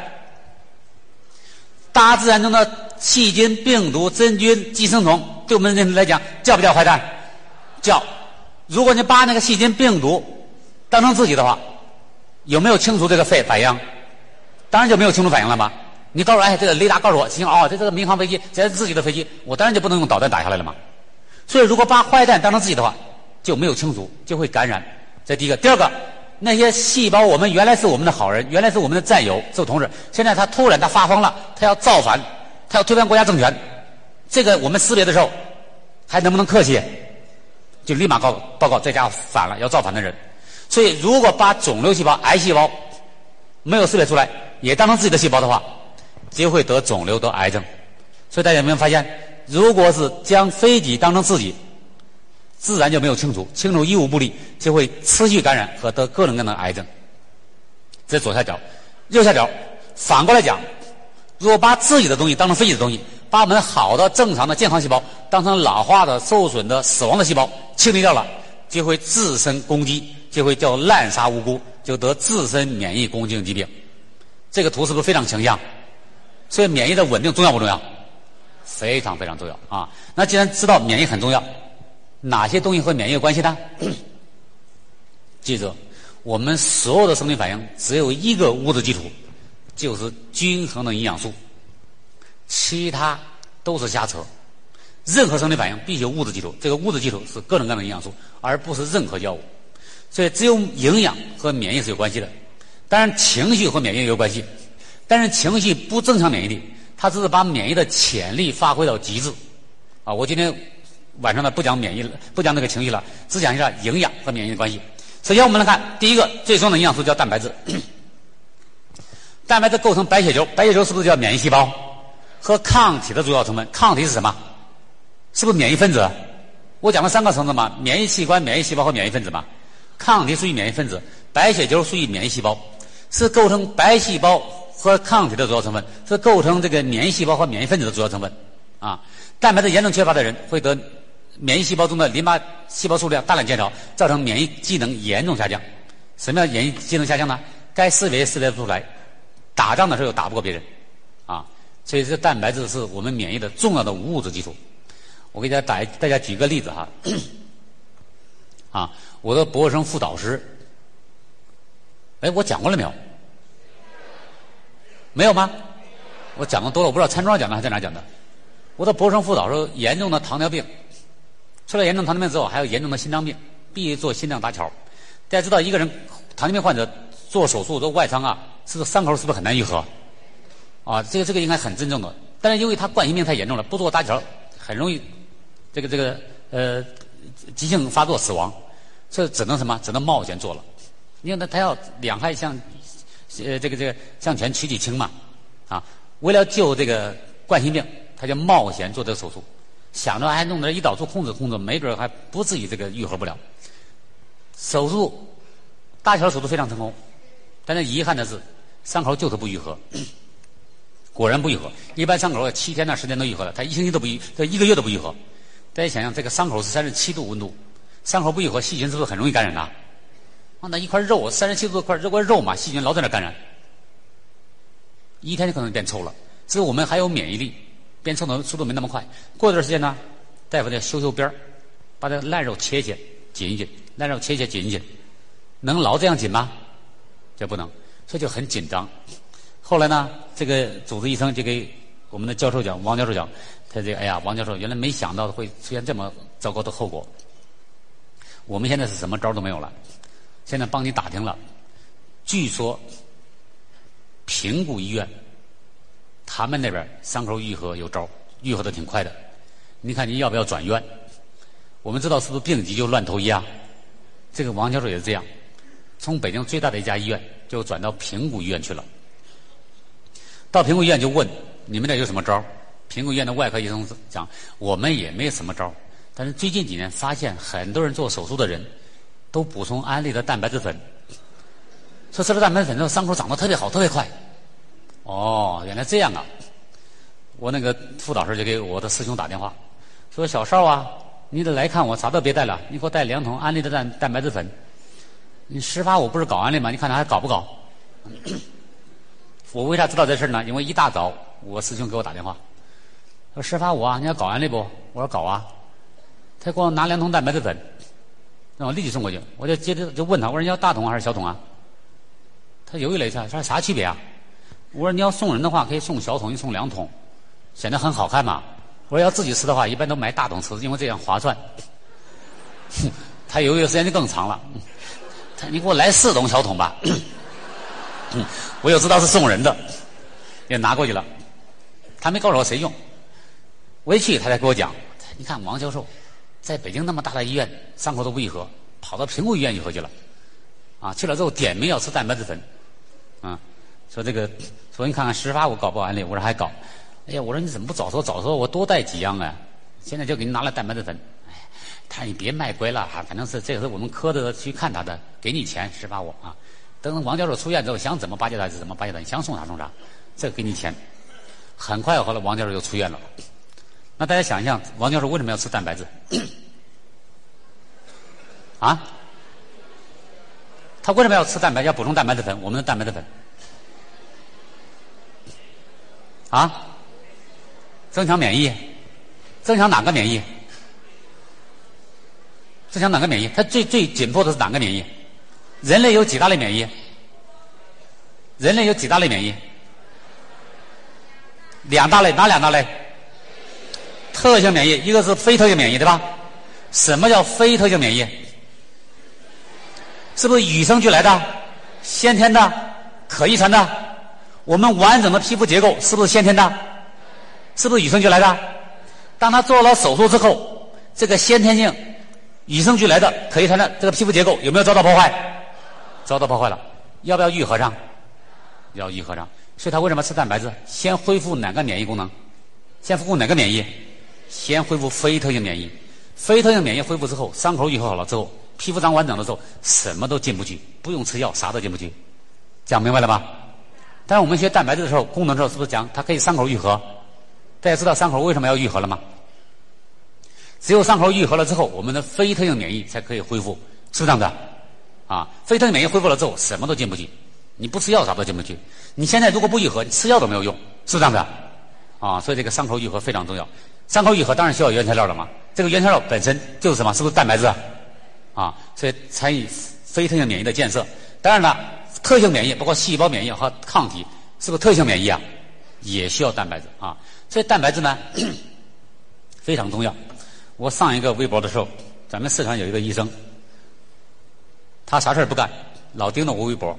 大自然中的细菌、病毒、真菌、寄生虫，对我们人体来讲叫不叫坏蛋？叫。如果你把那个细菌、病毒当成自己的话，有没有清除这个反应？当然就没有清除反应了吧？你告诉我，哎，这个雷达告诉我，行哦，这个民航飞机，这是自己的飞机，我当然就不能用导弹打下来了嘛。所以，如果把坏蛋当成自己的话，就没有清除，就会感染。这第一个。第二个，那些细胞，我们原来是我们的好人，原来是我们的战友，是同志，现在他突然他发疯了，他要造反，他要推翻国家政权，这个我们识别的时候，还能不能客气？就立马报告这家伙反了，要造反的人。所以，如果把肿瘤细胞、癌细胞没有识别出来，也当成自己的细胞的话，就会得肿瘤、得癌症。所以大家有没有发现，如果是将非己当成自己，自然就没有清除医无不利，就会持续感染和得各种各样的癌症。这是左下角。右下角反过来讲，如果把自己的东西当成非己的东西，把我们好的正常的健康细胞当成老化的、受损的、死亡的细胞清理掉了，就会自身攻击，就会叫滥杀无辜，就得自身免疫攻击性疾病。这个图是不是非常形象？所以免疫的稳定重要不重要？非常非常重要啊！那既然知道免疫很重要，哪些东西和免疫有关系呢？记住， 我们所有的生理反应只有一个物质基础，就是均衡的营养素，其他都是瞎扯。任何生理反应必须有物质基础，这个物质基础是各种各样的营养素，而不是任何药物。所以只有营养和免疫是有关系的。当然情绪和免疫也有关系，但是情绪不增强免疫力，它只是把免疫的潜力发挥到极致。我今天晚上呢不讲免疫了，不讲那个情绪了，只讲一下营养和免疫的关系。首先我们来看第一个最重要的营养素叫蛋白质。蛋白质构成白血球，白血球是不是叫免疫细胞和抗体的主要成分？抗体是什么？是不是免疫分子？我讲了3个层次嘛，免疫器官、免疫细胞和免疫分子嘛。抗体属于免疫分子，白血球属于免疫细胞，是构成白细胞和抗体的主要成分，是构成这个免疫细胞和免疫分子的主要成分。蛋白质严重缺乏的人会得免疫细胞中的淋巴细胞数量大量减少，造成免疫机能严重下降。什么叫免疫机能下降呢？该识别识别不出来，打仗的时候又打不过别人。所以这蛋白质是我们免疫的重要的物质基础。我给大家举个例子哈。我的博士生副导师，我讲过了没有？没有吗？我讲的多了，我不知道餐桌上讲的还是在哪讲的。我的博士生副导师严重的糖尿病，出了严重糖尿病之后，还有严重的心脏病，必须做心脏搭桥。大家知道，一个人糖尿病患者做手术做外伤是不是伤口是不是很难愈合？这个应该很慎重的。但是由于他冠心病太严重了，不做搭桥很容易急性发作死亡，这只能什么？只能冒险做了。因为他要两害相权取其轻嘛。为了救这个冠心病，他就冒险做这个手术，想着还弄点胰岛素控制，没准还不至于这个愈合不了。手术搭桥手术非常成功，但是遗憾的是伤口就是不愈合。果然不愈合，一般伤口7天到10天都愈合了，他1星期都不愈，他1个月都不愈合。大家想想，这个伤口是37度温度，伤口不愈合，细菌是不是很容易感染呢？那一块肉37度块肉嘛，细菌老在那感染，1天就可能变臭了。只是我们还有免疫力，变臭的速度没那么快。过一段时间呢，大夫得修边儿，把这烂肉切紧一紧，烂肉切紧一紧，能老这样紧吗？这不能，所以就很紧张。后来呢，这个主治医生就给我们的教授讲，王教授讲，他王教授原来没想到会出现这么糟糕的后果。我们现在是什么招都没有了，现在帮你打听了，据说平谷医院他们那边伤口愈合有招，愈合的挺快的。你看你要不要转院？我们知道是不是病急就乱投医啊？这个王教授也是这样，从北京最大的一家医院就转到平谷医院去了。到平谷医院就问你们这有什么招？平谷医院的外科医生讲，我们也没什么招，但是最近几年发现很多人做手术的人都补充安利的蛋白质粉，说吃了蛋白质粉之后伤口长得特别好特别快。原来这样啊！我那个副导师就给我的师兄打电话，说小邵你得来看我，啥都别带了，你给我带2桶安利的蛋白质粉。你18我不是搞安利吗？你看他还搞不搞？我为啥知道这事呢？因为一大早我师兄给我打电话，说18你要搞安利不？我说搞啊。他给我拿2桶蛋白质粉，让我立即送过去。我就接着就问他，我说你要大桶还是小桶啊？他犹豫了一下，说啥区别啊？我说你要送人的话可以送小桶，你送2桶，显得很好看嘛。我说要自己吃的话，一般都买大桶吃，因为这样划算。他犹豫的时间就更长了。你给我来4桶小桶吧。我又知道是送人的，也拿过去了。他没告诉我谁用，我一去他才给我讲，你看王教授在北京那么大的医院伤口都不愈合，跑到平谷医院愈合去了。去了之后点名要吃蛋白质粉。说你看看18我搞不安利，我说还搞。我说你怎么不早说我多带几样啊？现在就给你拿了蛋白质粉。他说你别卖乖了反正是这个是我们科的去看他的，给你钱18我等王教授出院之后，想怎么巴结他就怎么巴结他，你想送啥送啥，这个给你钱。很快后来王教授就出院了。那大家想一想，王教授为什么要吃蛋白质？他为什么要吃蛋白？要补充蛋白质粉？我们的蛋白质粉增强免疫，增强哪个免疫？增强哪个免疫？它最紧迫的是哪个免疫？ 人类有几大类免疫？人类有几大类免疫？两大类，哪两大类？特性免疫，一个是非特性免疫，对吧？什么叫非特性免疫？是不是与生俱来的、先天的、可遗传的？我们完整的皮肤结构是不是先天的？是不是与生俱来的？当他做了手术之后，这个先天性、与生俱来的、可遗传的这个皮肤结构有没有遭到破坏？遭到破坏了，要不要愈合上？要愈合上。所以他为什么吃蛋白质？先恢复哪个免疫功能？先恢复哪个免疫？先恢复非特性免疫。非特性免疫恢复之后，伤口愈合好了之后，皮肤长完整的时候，什么都进不去，不用吃药，啥都进不去。讲明白了吧？但是我们学蛋白质的时候，功能的时候是不是讲它可以伤口愈合？大家知道伤口为什么要愈合了吗？只有伤口愈合了之后，我们的非特性免疫才可以恢复，是不是这样的？啊，非特性免疫恢复了之后，什么都进不去，你不吃药啥都进不去。你现在如果不愈合，你吃药都没有用，是不是这样的？啊，所以这个伤口愈合非常重要。伤口愈合当然需要原材料了嘛，这个原材料本身就是什么？是不是蛋白质？啊，所以参与非特性免疫的建设。当然了，特性免疫包括细胞免疫和抗体，是不是特性免疫啊？也需要蛋白质啊。所以蛋白质呢非常重要。我上一个微博的时候，咱们四川有一个医生，他啥事儿不干，老盯着我微博，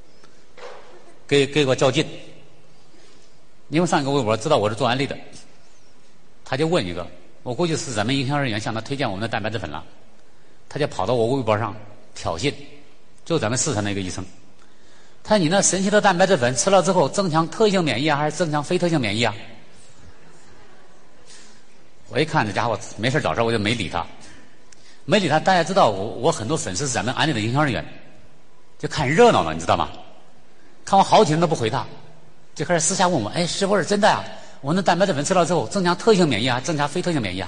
给我较劲。因为上一个微博知道我是做安利的，他就问一个，我估计是咱们营销人员向他推荐我们的蛋白质粉了，他就跑到我微博上挑衅，就咱们四川的一个医生，他说你那神奇的蛋白质粉吃了之后增强特性免疫啊，还是增强非特性免疫啊？我一看这家伙没事找事，我就没理他。大家知道我很多粉丝是咱们安利的营销人员，就看热闹了，你知道吗？看我好几天都不回他，就开始私下问我，哎，是不是真的呀？我那蛋白质粉吃了之后增强特性免疫啊，增强非特性免疫啊？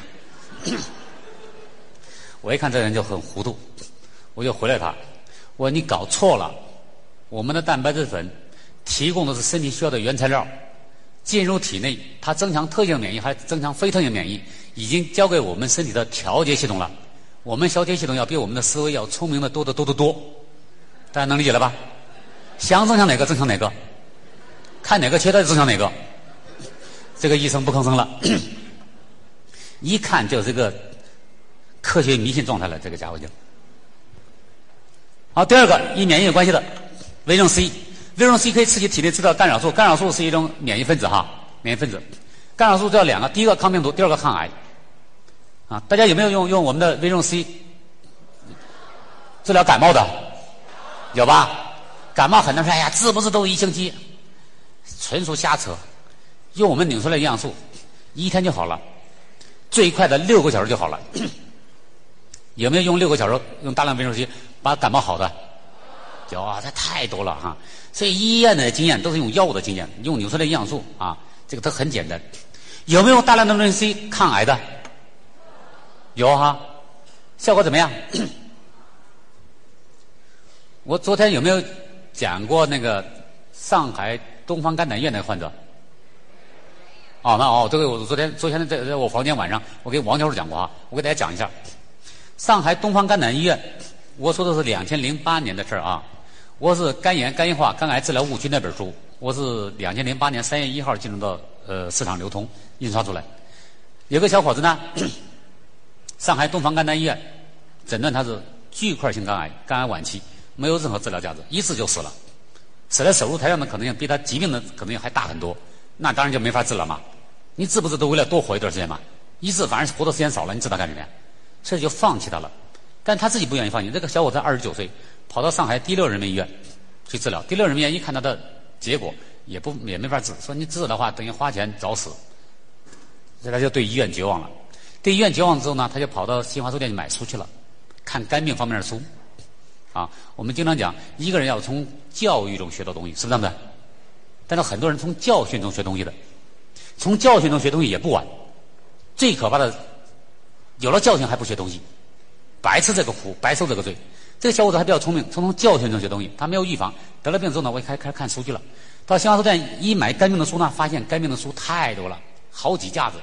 我一看这人就很糊涂，我就回来他，我说你搞错了，我们的蛋白质粉提供的是身体需要的原材料，进入体内它增强特性免疫还是增强非特性免疫，已经交给我们身体的调节系统了。我们调节系统要比我们的思维要聪明的多得多得多，大家能理解了吧？想增强哪个增强哪个，看哪个缺它就增强哪个。这个医生不吭声了，一看就是个科学迷信状态了，这个家伙就。好，第二个与免疫有关系的维生素 C， 维生素 C 可以刺激体内制造干扰素，干扰素是一种免疫分子哈，免疫分子。干扰素主要两个，第一个抗病毒，第二个抗癌。啊，大家有没有用我们的维生素 C 治疗感冒的？有吧？感冒很多人说，哎呀，治不治都1星期，纯属瞎扯。用我们拧出来营养素，1天就好了，最快的6个小时就好了。有没有用6个小时用大量维生素 C 把感冒好的？有啊，这太多了哈。所以医院的经验都是用药物的经验，用拧出来营养素啊，这个都很简单。有没有大量的维生素 C 抗癌的？有哈，效果怎么样？我昨天有没有讲过那个上海东方肝胆医院那个患者？这个我昨天在我房间晚上，我给王教授讲过啊，我给大家讲一下。上海东方肝胆医院，我说的是2008年的事啊。我是《肝炎、肝硬化、肝癌治疗误区》那本书，我是2008年3月1号进入到市场流通印刷出来。有个小伙子呢。上海东方肝胆医院诊断他是巨块性肝癌，肝癌晚期，没有任何治疗价值，一治就死了，死在手术台上的可能性比他疾病的可能性还大很多，那当然就没法治了嘛。你治不治都为了多活一段时间嘛，一治反而活的时间少了，你治他干什么呀？所以就放弃他了。但他自己不愿意放弃，这个小伙子29岁，跑到上海第6人民医院去治疗，第6人民医院一看他的结果也没法治，说你治的话等于花钱找死，所以他就对医院绝望了。对医院绝望之后呢，他就跑到新华书店去买书去了，看肝病方面的书。啊，我们经常讲，一个人要从教育中学到东西，是不是这样的？但是很多人从教训中学东西的，从教训中学东西也不晚。最可怕的，有了教训还不学东西，白吃这个苦，白受这个罪。这个小伙子还比较聪明，从教训中学东西，他没有预防，得了病之后呢，我开始看书去了。到新华书店一买肝病的书呢，发现肝病的书太多了，好几架子。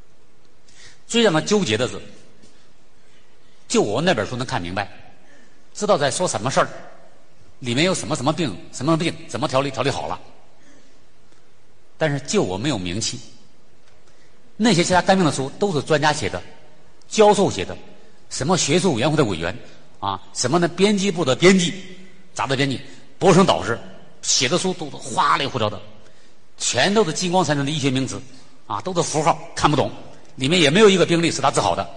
最让他纠结的是，就我那本书能看明白， 知道在说什么事儿，里面有什么什么病，什么病怎么调理好了。但是就我没有名气，那些其他肝病的书都是专家写的，教授写的，什么学术委员会的委员啊，什么的编辑部的编辑，杂志编辑，博士生导师写的书都是花里胡哨的，全都是金光闪闪的医学名词啊，都是符号，看不懂，里面也没有一个病例是他治好的。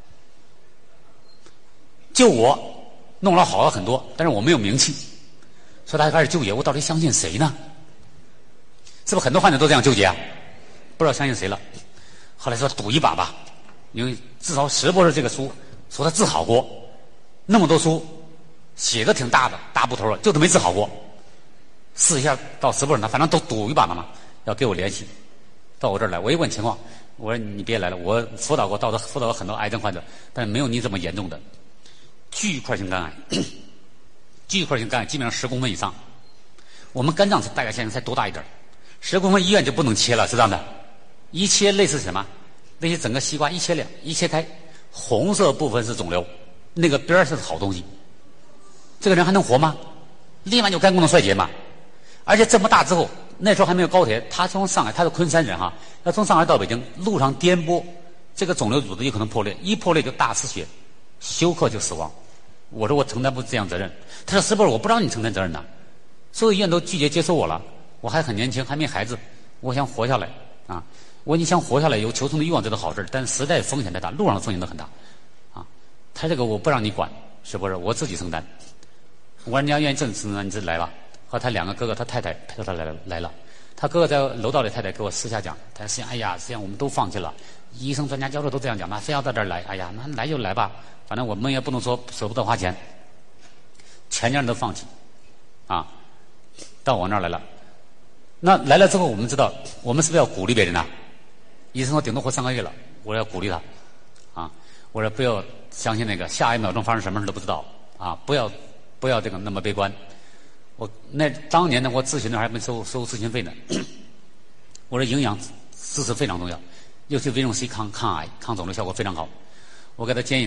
就我弄了好了很多，但是我没有名气，所以他开始纠结，我到底相信谁呢？是不是很多患者都这样纠结啊？不知道相信谁了。后来说赌一把吧，因为至少石博士这个书说他治好过，那么多书写的挺大的大部头了，就是没治好过。试一下到石博士那，反正都赌一把了嘛，要给我联系到我这儿来。我一问情况，我说你别来了，我辅导过很多癌症患者，但是没有你这么严重的巨块性肝癌。巨块性肝癌基本上10公分以上，我们肝脏大概现在才多大一点，10公分医院就不能切了，是这样的。一切类似什么？那些整个西瓜一切开，红色部分是肿瘤，那个边是好东西。这个人还能活吗？立马就肝功能衰竭嘛。而且这么大之后，那时候还没有高铁，他从上海，他是昆山人哈，要从上海到北京，路上颠簸，这个肿瘤组织有可能破裂，一破裂就大失血，休克就死亡。我说我承担不这样责任。他说石博士，我不让你承担责任的，所有医院都拒绝接收我了，我还很年轻，还没孩子，我想活下来啊！你想活下来有求生的欲望，这都好事，但实在风险太大，路上的风险都很大啊！他这个我不让你管，石博士，我自己承担。我说你要愿意这次呢，你自己来吧。和他2个哥哥，他太太陪着他来了。他哥哥在楼道里，太太给我私下讲，他说：“哎呀，实际上我们都放弃了，医生、专家、教授都这样讲，那非要到这儿来，哎呀，那来就来吧，反正我们也不能说舍不得花钱，全家人都放弃，啊，到我那儿来了。那来了之后，我们知道，我们是不是要鼓励别人呢？医生说顶多活3个月了，我要鼓励他，啊，我说不要相信那个下一秒钟发生什么事都不知道，啊，不要这个那么悲观。”当年呢，我咨询的还没收咨询费呢。我说营养知识非常重要，尤其维生素 C 抗癌、抗肿瘤效果非常好。我给他建议，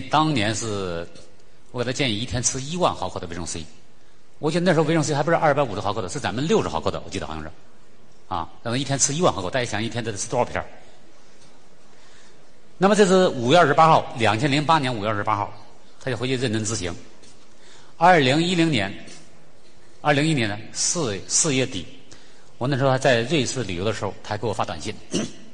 一天吃1万毫克的维生素 C。我记得那时候维生素 C 还不是250毫克的，是咱们60毫克的，我记得好像是。啊，让他一天吃1万毫克，大家想一天得吃多少片？那么这是5月28号，2008年5月28号，他就回去认真执行。2011年呢4月底，我那时候还在瑞士旅游的时候，他还给我发短信，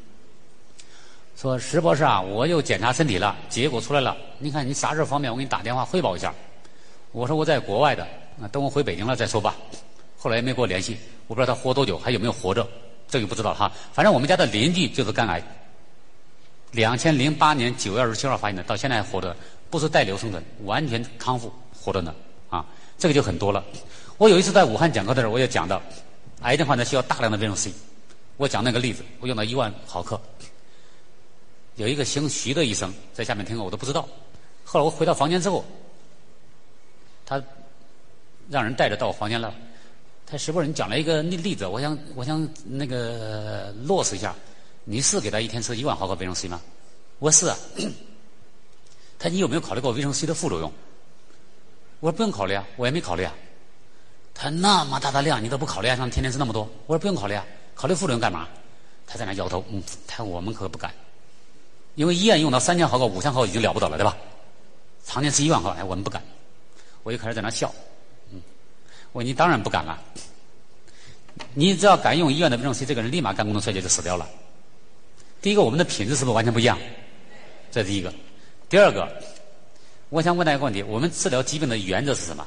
说石博士啊，我又检查身体了，结果出来了，你看你啥时候方便，我给你打电话汇报一下。我说我在国外的，等我回北京了再说吧。后来也没给我联系，我不知道他活多久，还有没有活着，这个不知道哈。反正我们家的邻居就是肝癌，2008年9月27号发现的，到现在还活着，不是带瘤生存，完全康复活着呢啊，这个就很多了。我有一次在武汉讲课的时候，我也讲到，癌症患者需要大量的维生素 C。我讲那个例子，我用到1万毫克。有一个姓徐的医生在下面听了，我都不知道。后来我回到房间之后，他让人带着到我房间了。他石博士，你讲了一个例子，我想那个落实一下。你是给他一天吃1万毫克维生素 C 吗？我说是啊。他说你有没有考虑过维生素 C 的副作用？我说不用考虑啊，我也没考虑啊。他那么大的量你都不考虑啊，让天天吃那么多？我说不用考虑啊，考虑副作用干嘛？他在那摇头，他我们可不敢，因为医院用到3000毫克、5000毫克已经了不得了，对吧？常年吃1万毫克，我们不敢。我就开始在那笑，我说你当然不敢了，你只要敢用医院的维生素 C， 这个人立马肝功能衰竭就死掉了。第一个，我们的品质是不是完全不一样？这是第一个。第二个，我想问大家一个问题：我们治疗疾病的原则是什么？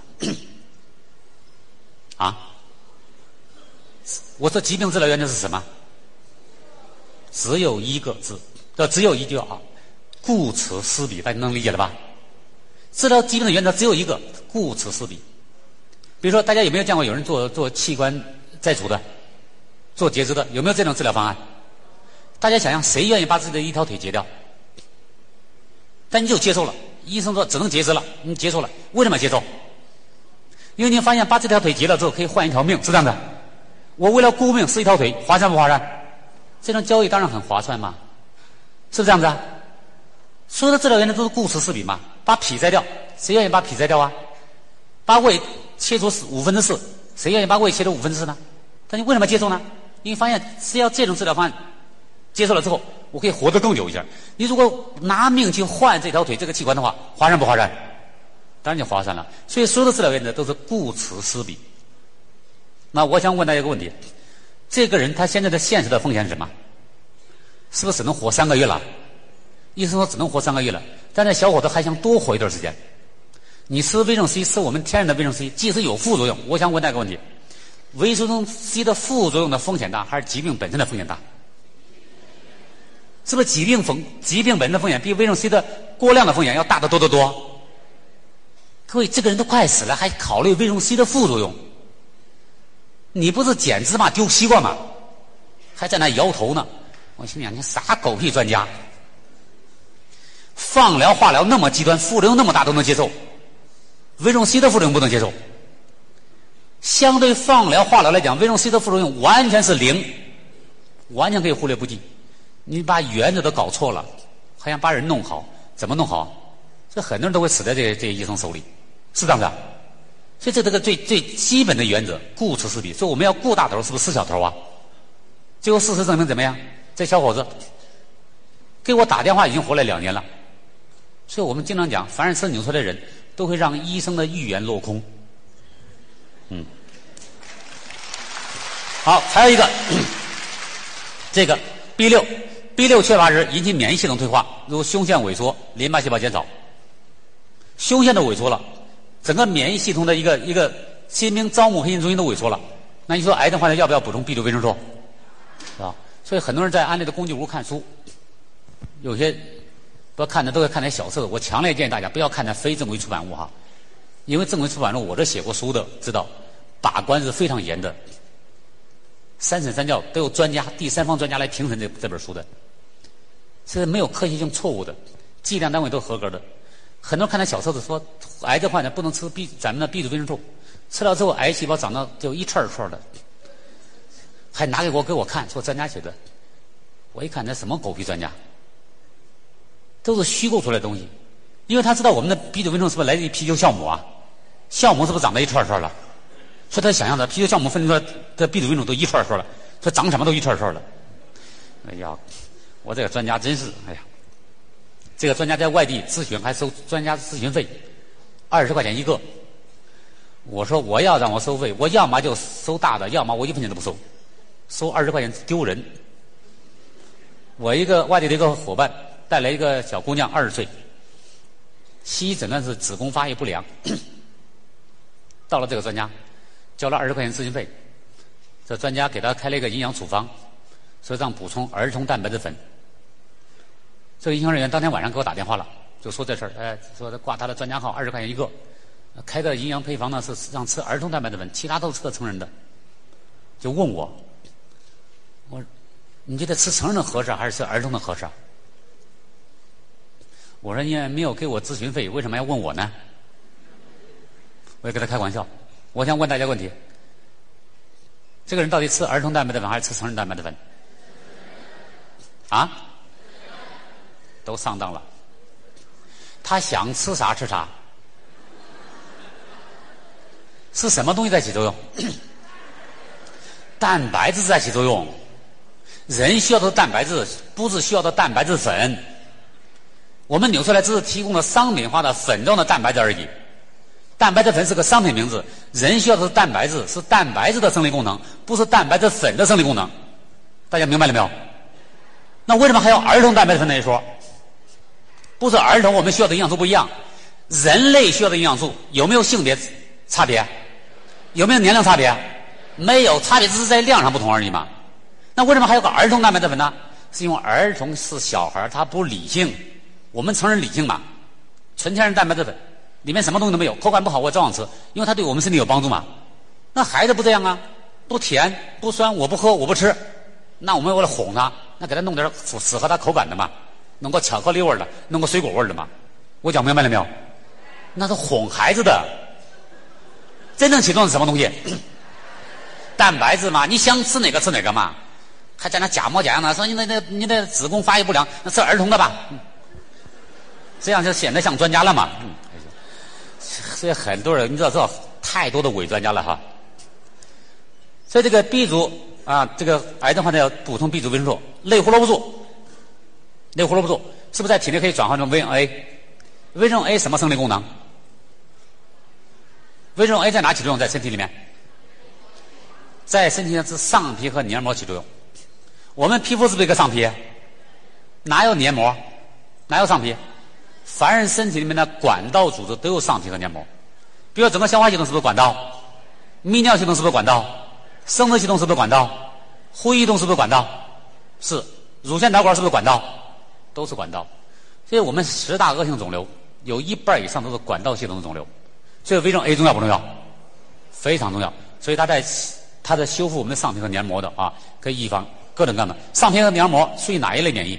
啊？我说疾病治疗原则是什么？只有一个字，只有一句啊，顾此失彼，大家能理解了吧？治疗疾病的原则只有一个，顾此失彼。比如说，大家有没有见过有人做器官摘除的，做截肢的？有没有这种治疗方案？大家想想，谁愿意把自己的一条腿截掉？但你就接受了，医生说只能截肢了，你接受了，为什么接受？因为你发现把这条腿截了之后可以换一条命，是这样的。我为了กู้命失一条腿，划算不划算？这种交易当然很划算嘛，是不是这样子啊？所有的治疗原则都是顾此失彼嘛，把脾摘掉，谁愿意把脾摘掉啊？ 把胃切除4/5，谁愿意把胃切除4/5呢？但你为什么接受呢？因为发现只要这种治疗方案接受了之后，我可以活得更久一些。你如果拿命去换这条腿这个器官的话，划算不划算？当然就划算了。所以所有的治疗原则都是顾此失彼。那我想问大家一个问题：这个人他现在的现实的风险是什么？是不是只能活3个月了？医生说只能活3个月了，但这小伙子还想多活一段时间。你吃维生素 C 是我们天然的维生素 C， 即使有副作用，我想问大家一个问题：维生素 C 的副作用的风险大，还是疾病本身的风险大？是不是疾病本身的风险比维生素 C 的过量的风险要大得多得多？各位，这个人都快死了，还考虑维生素 C 的副作用？你不是捡芝麻丢西瓜吗？还在那摇头呢。我心想，你啥狗屁专家？放疗、化疗那么极端，副作用那么大都能接受，维生素 C 的副作用不能接受。相对放疗、化疗来讲，维生素 C 的副作用完全是0，完全可以忽略不计。你把原则都搞错了，还想把人弄好，怎么弄好？这很多人都会死在这些医生手里，是这样的。所以这个最基本的原则，顾此失彼。所以我们要顾大头，是不是死小头啊？最后事实证明怎么样？这小伙子给我打电话已经活了2年了。所以我们经常讲，凡是吃纽崔莱的人都会让医生的预言落空。好，还有一个这个 B6 缺乏时引起免疫系统退化，如胸腺萎缩、淋巴细胞减少。胸腺都萎缩了，整个免疫系统的一个心鸣招募培训中心都萎缩了。那你说癌症患者要不要补充 B6 维生素？是吧？所以很多人在安利的工具屋看书，有些不要看的都要看点小册子。我强烈建议大家不要看点非正规出版物哈，因为正规出版物我这写过书的知道，把关是非常严的。3审3教都有专家、第三方专家来评审这本书的，是没有科学性错误的，计量单位都合格的。很多人看点小册子说，癌症患者不能吃咱们的 B 族维生素，吃了之后癌细胞长到就一串一串的，还拿给我看，说专家写的。我一看这什么狗屁专家，都是虚构出来的东西。因为他知道我们的 B 族维生素是不是来自于啤酒酵母啊？酵母是不是长得一串一串的？所以他想象的啤酒酵母分出来的 B 族维生素都一串一串的，说长什么都一串一串的。哎呀，我这个专家真是，哎呀，这个专家在外地咨询还收专家咨询费，20块钱一个。我说我要让我收费，我要么就收大的，要么我1分钱都不收，收20块钱丢人。我一个外地的一个伙伴带来一个小姑娘，20岁，西医诊断是子宫发育不良，到了这个专家，交了20块钱咨询费，这专家给他开了一个营养处方，说让补充儿童蛋白质粉。这个医生人员当天晚上给我打电话了，就说这事儿，说他挂他的专家号，20块钱一个，开的营养配方呢是让吃儿童蛋白质粉，其他都吃的成人的。就问我你觉得吃成人的合适还是吃儿童的合适？我说你也没有给我咨询费，为什么要问我呢？我也跟他开玩笑。我想问大家个问题：这个人到底吃儿童蛋白质粉还是吃成人蛋白质粉？啊？都上当了。他想吃啥吃啥。是什么东西在起作用？蛋白质在起作用。人需要的蛋白质不是需要的蛋白质粉。我们纽崔莱只是提供了商品化的粉状的蛋白质而已。蛋白质粉是个商品名字，人需要的是蛋白质，是蛋白质的生理功能，不是蛋白质粉的生理功能。大家明白了没有？那为什么还有儿童蛋白质粉那一说？不是儿童我们需要的营养素不一样，人类需要的营养素有没有性别差别？有没有年龄差别？没有，差别只是在量上不同而已嘛。那为什么还有个儿童蛋白质粉呢？是因为儿童是小孩，他不理性，我们成人理性嘛。纯天然蛋白质粉里面什么东西都没有，口感不好我照样吃，因为它对我们身体有帮助嘛。那孩子不这样啊，不甜不酸，我不喝我不吃，那我们为了哄他，那给他弄点符合他口感的嘛，弄个巧克力味的，弄个水果味的嘛。我讲明白了没有？那是哄孩子的。真正起作用是什么东西？蛋白质嘛，你想吃哪个吃哪个嘛。还在那假模假样的说你的子宫发育不良，那是儿童的吧？这样就显得像专家了嘛。 所以很多人你知道太多的伪专家了哈。所以这个 B 族啊，这个癌症患者要补充 B 族维生素，类胡萝卜素，类胡萝卜素是不是在体内可以转换成维生素 A？ 维生素 A 什么生理功能？维生素 A 在哪起作用？在身体里面，在身体上是上皮和黏膜起作用。我们皮肤是不是一个上皮？哪有黏膜？哪有上皮？凡人身体里面的管道组织都有上皮和黏膜。比如整个消化系统是不是管道？泌尿系统是不是管道？生殖系统是不是管道？呼吸系统是不是管道？是。乳腺导管是不是管道？都是管道。所以我们10大恶性肿瘤有1半以上都是管道系统的肿瘤。所以维生素 A 重要不重要？非常重要。所以它在修复我们的上皮和黏膜的啊，可以预防各种各样的。上皮和黏膜属于哪一类免疫？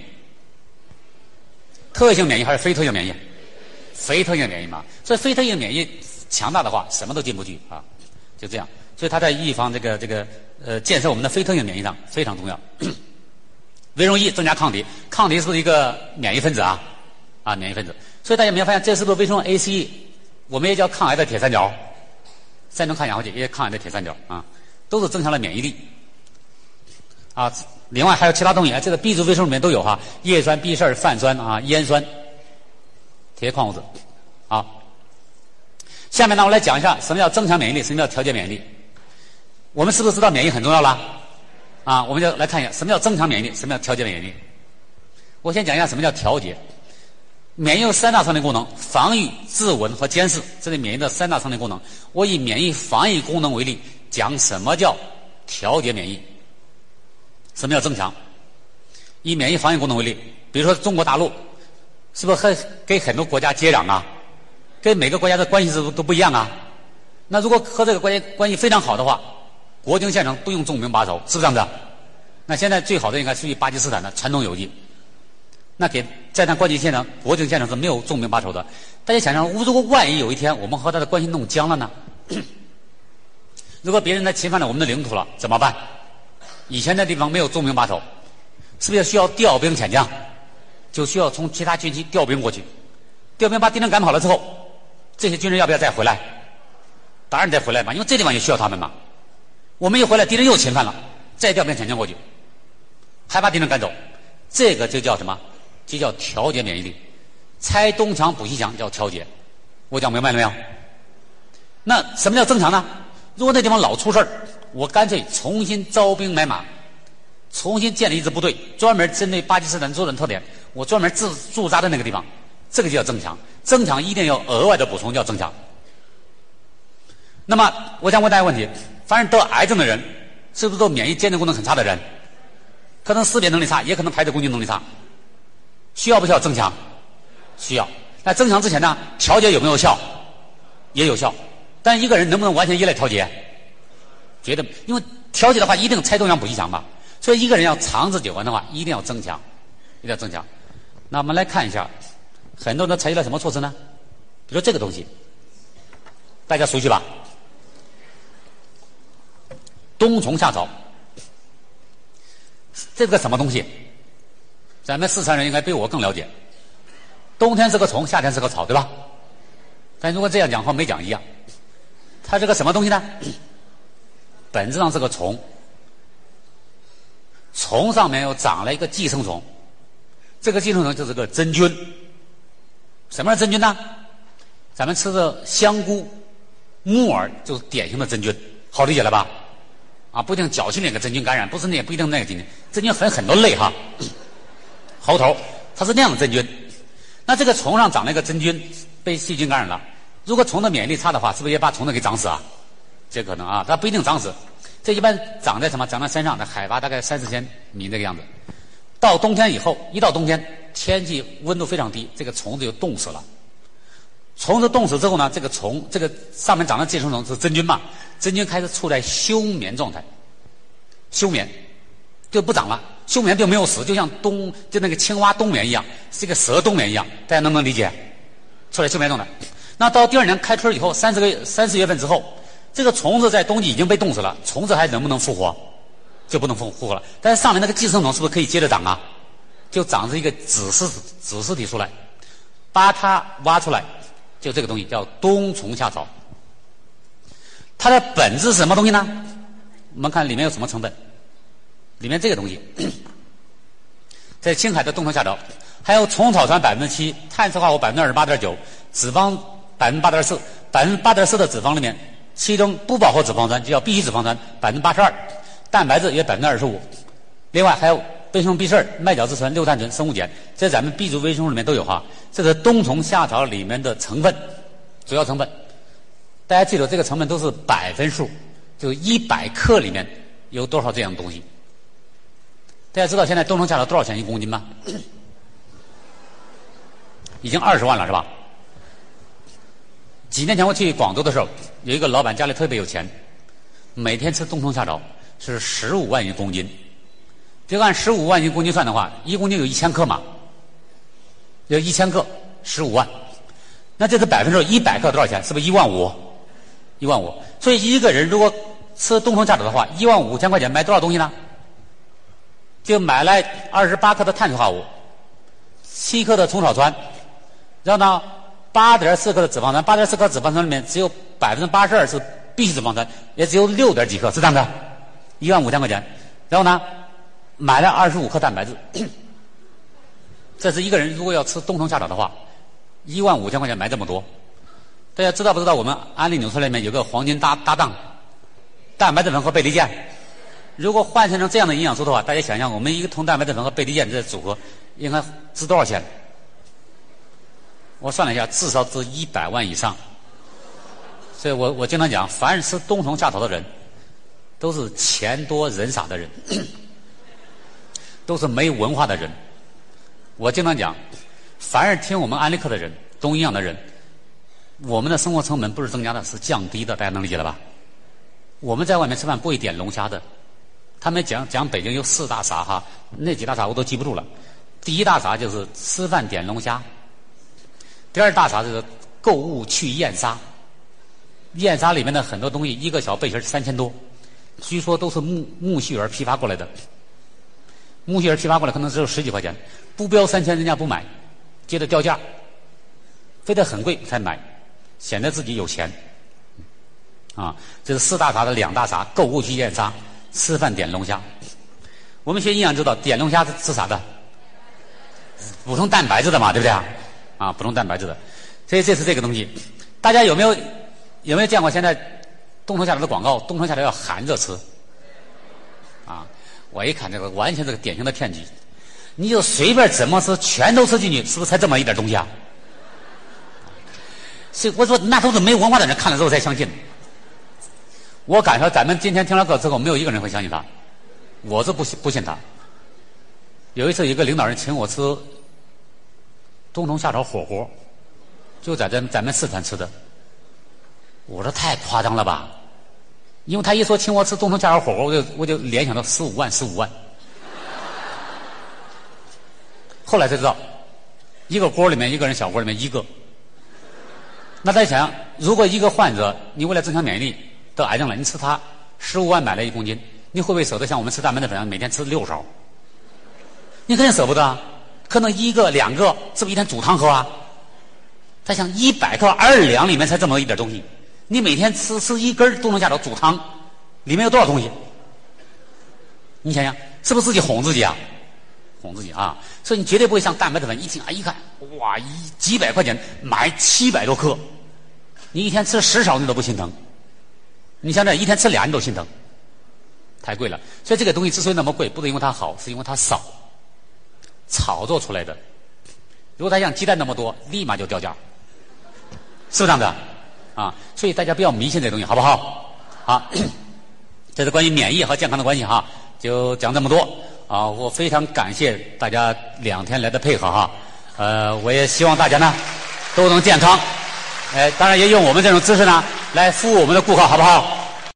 特异性免疫还是非特异性免疫？非特异性免疫嘛。所以非特异性免疫强大的话，什么都进不去啊，就这样。所以它在预防建设我们的非特异性免疫上非常重要。维生素 E 增加抗体，抗体是不是一个免疫分子啊？啊，免疫分子。所以大家有没有发现，这是不是维生素 A、C？ 我们也叫抗癌的铁三角，三种抗氧化剂也抗癌的铁三角啊，都是增强了免疫力。啊，另外还有其他东西，这个 B 族维生素里面都有哈，叶酸、B 12、泛酸啊、烟酸这些矿物质。啊，下面呢我来讲一下什么叫增强免疫力，什么叫调节免疫力。我们是不是知道免疫很重要了？啊，我们就来看一下什么叫增强免疫力，什么叫调节免疫力。我先讲一下什么叫调节。免疫有3大生理功能：防御、自稳和监视，这是免疫的3大生理功能。我以免疫防御功能为例，讲什么叫调节免疫，什么叫增强。以免疫防御功能为例，比如说中国大陆，是不是跟很多国家接壤啊？跟每个国家的关系都不一样啊？那如果和这个关系非常好的话，国境线上不用重兵把守，是不是这样子？那现在最好的应该属于巴基斯坦的传统友谊。那在它关系线上、国境线上是没有重兵把守的。大家想想，如果万一有一天我们和他的关系弄僵了呢？如果别人来侵犯了我们的领土了，怎么办？以前那地方没有重兵把守，是不是需要调兵遣将？就需要从其他军区调兵过去。调兵把敌人赶跑了之后，这些军人要不要再回来？当然得回来嘛，因为这地方也需要他们嘛。我们一回来，敌人又侵犯了，再调兵遣将过去，还把敌人赶走，这个就叫什么？就叫调节免疫力。拆东墙补西墙叫调节。我讲明白了没有？那什么叫增强呢？如果那地方老出事儿，我干脆重新招兵买马，重新建立一支部队，专门针对巴基斯坦作战特点，我专门驻扎在那个地方，这个就叫增强。增强一定要额外的补充，叫增强。那么我想问大家问题，凡是得癌症的人，是不是都免疫鉴定功能很差的人？可能识别能力差，也可能排斥攻击能力差，需要不需要增强？需要。那增强之前呢，调节有没有效？也有效。但一个人能不能完全依赖调节？绝对，因为调节的话一定拆东墙补西墙嘛。所以一个人要长治久安的话，一定要增强，一定要增强。那我们来看一下，很多人都采取了什么措施呢？比如说这个东西，大家熟悉吧？冬虫夏草，这个什么东西？咱们四川人应该比我更了解。冬天是个虫，夏天是个草，对吧？但如果这样讲和没讲一样。它是个什么东西呢？本质上是个虫，虫上面又长了一个寄生虫，这个寄生虫就是个真菌。什么是真菌呢？咱们吃的香菇、木耳就是典型的真菌，好理解了吧？啊，不一定脚气那个真菌感染，不是那也不一定那个真菌，真菌分很多类哈。猴头它是那样的真菌，那这个虫上长了一个真菌，被细菌感染了。如果虫的免疫力差的话，是不是也把虫子给长死啊？这可能啊，它不一定长死。这一般长在什么？长在山上，的海拔大概30千米这个样子。到冬天以后，一到冬天，天气温度非常低，这个虫子就冻死了。虫子冻死之后呢，这个上面长的寄生虫是真菌嘛？真菌开始处在休眠状态，休眠就不长了，休眠并没有死，就像就那个青蛙冬眠一样，是一个蛇冬眠一样，大家能不能理解？处在休眠状态。那到第2年开春以后，30月份之后，这个虫子在冬季已经被冻死了，虫子还能不能复活？就不能复活了。但是上面那个寄生虫是不是可以接着长啊？就长出一个子实体出来，把它挖出来， 就这个东西叫冬虫夏草。它的本质是什么东西呢？我们看里面有什么成分？里面这个东西，在青海的冬虫夏草，还有虫草酸7%，碳水化合物28.9%，脂肪8.4%， 8.4%的脂肪里面，其中不饱和脂肪酸就叫必需脂肪酸82%，蛋白质约25%。另外还有维生素 B12、麦角质醇、六碳醇、生物碱，这咱们 B 族维生素里面都有哈。这是冬虫夏草里面的成分，主要成分。大家记住，这个成分都是百分数，就100克里面有多少这样的东西。大家知道现在冬虫夏草多少钱1公斤吗？已经20万了，是吧？几年前我去广州的时候，有一个老板家里特别有钱，每天吃冬虫夏草是15万1公斤。就按15万1公斤算的话，1公斤有1000克嘛，有1000克15万，那这是百分之100克多少钱？是不是1万5？ 1万5。所以一个人如果吃冬虫夏草的话，1万5千块钱买多少东西呢？就买来28克的碳水化合物，7克的虫草酸，然后呢8.4克的脂肪酸，8.4克脂肪酸里面只有82%是必需脂肪酸，也只有6点几克，是这样的，1万5千块钱。然后呢，买了25克蛋白质，这是一个人如果要吃冬虫夏草的话，1万5千块钱买这么多。大家知道不知道我们安利纽崔莱里面有个黄金搭档，蛋白质粉和贝利健。如果换成这样的营养素的话，大家想想，我们一个桶蛋白质粉和贝利健这组合应该值多少钱？我算了一下，至少值100万以上。所以我经常讲，凡是吃冬虫夏草的人，都是钱多人傻的人，都是没文化的人。我经常讲，凡是听我们安利课的人，懂营养的人，我们的生活成本不是增加的，是降低的，大家能理解了吧？我们在外面吃饭不会点龙虾的。他们讲北京有4大傻哈，那几大傻我都记不住了。第一大傻就是吃饭点龙虾，第二大傻就是购物去燕莎。燕莎里面的很多东西，一个小背心3000多，据说都是木樨园批发过来的。木樨园批发过来可能只有10几块钱，不标3000人家不买，接着掉价，非得很贵才买，显得自己有钱。啊，这是4大傻的2大傻：购物去燕莎，吃饭点龙虾。我们学营养知道，点龙虾是吃啥的？补充蛋白质的嘛，对不对啊？啊，补充蛋白质的。所以这是这个东西。大家有没有见过现在冬虫夏草的广告？冬虫夏草要含着吃。啊，我一看这个完全是个典型的骗局。你就随便怎么吃，全都吃进去，是不是才这么一点东西啊？所以我说，那都是没文化的人看了之后才相信。我敢说，咱们今天听了课之后，没有一个人会相信他。我是不信他。有一次，一个领导人请我吃冬虫夏草火锅，就在咱们四川吃的。我说太夸张了吧，因为他一说请我吃冬虫夏草火锅，我就联想到15万。后来才知道，一个锅里面一个人小锅里面一个。那大家想想，如果一个患者你为了增强免疫力得癌症了，你吃它15万买了1公斤，你会不会舍得像我们吃蛋白质粉每天吃6勺？你肯定舍不得啊，可能1个2个，是不是一天煮汤喝啊？他想100克2两里面才这么一点东西，你每天吃1根冬虫夏草煮汤，里面有多少东西？你想想，是不是自己哄自己啊？哄自己啊！所以你绝对不会像蛋白质粉一听啊，一看哇，几百块钱买700多克，你一天吃10勺你都不心疼。你想想，一天吃2你都心疼，太贵了。所以这个东西之所以那么贵，不是因为它好，是因为它少，炒作出来的。如果它像鸡蛋那么多，立马就掉价，是不是这样的啊？所以大家不要迷信这东西，好不好？好，这是关于免疫和健康的关系哈，就讲这么多啊！我非常感谢大家2天来的配合哈，我也希望大家呢都能健康，当然也用我们这种知识呢来服务我们的顾客，好不好？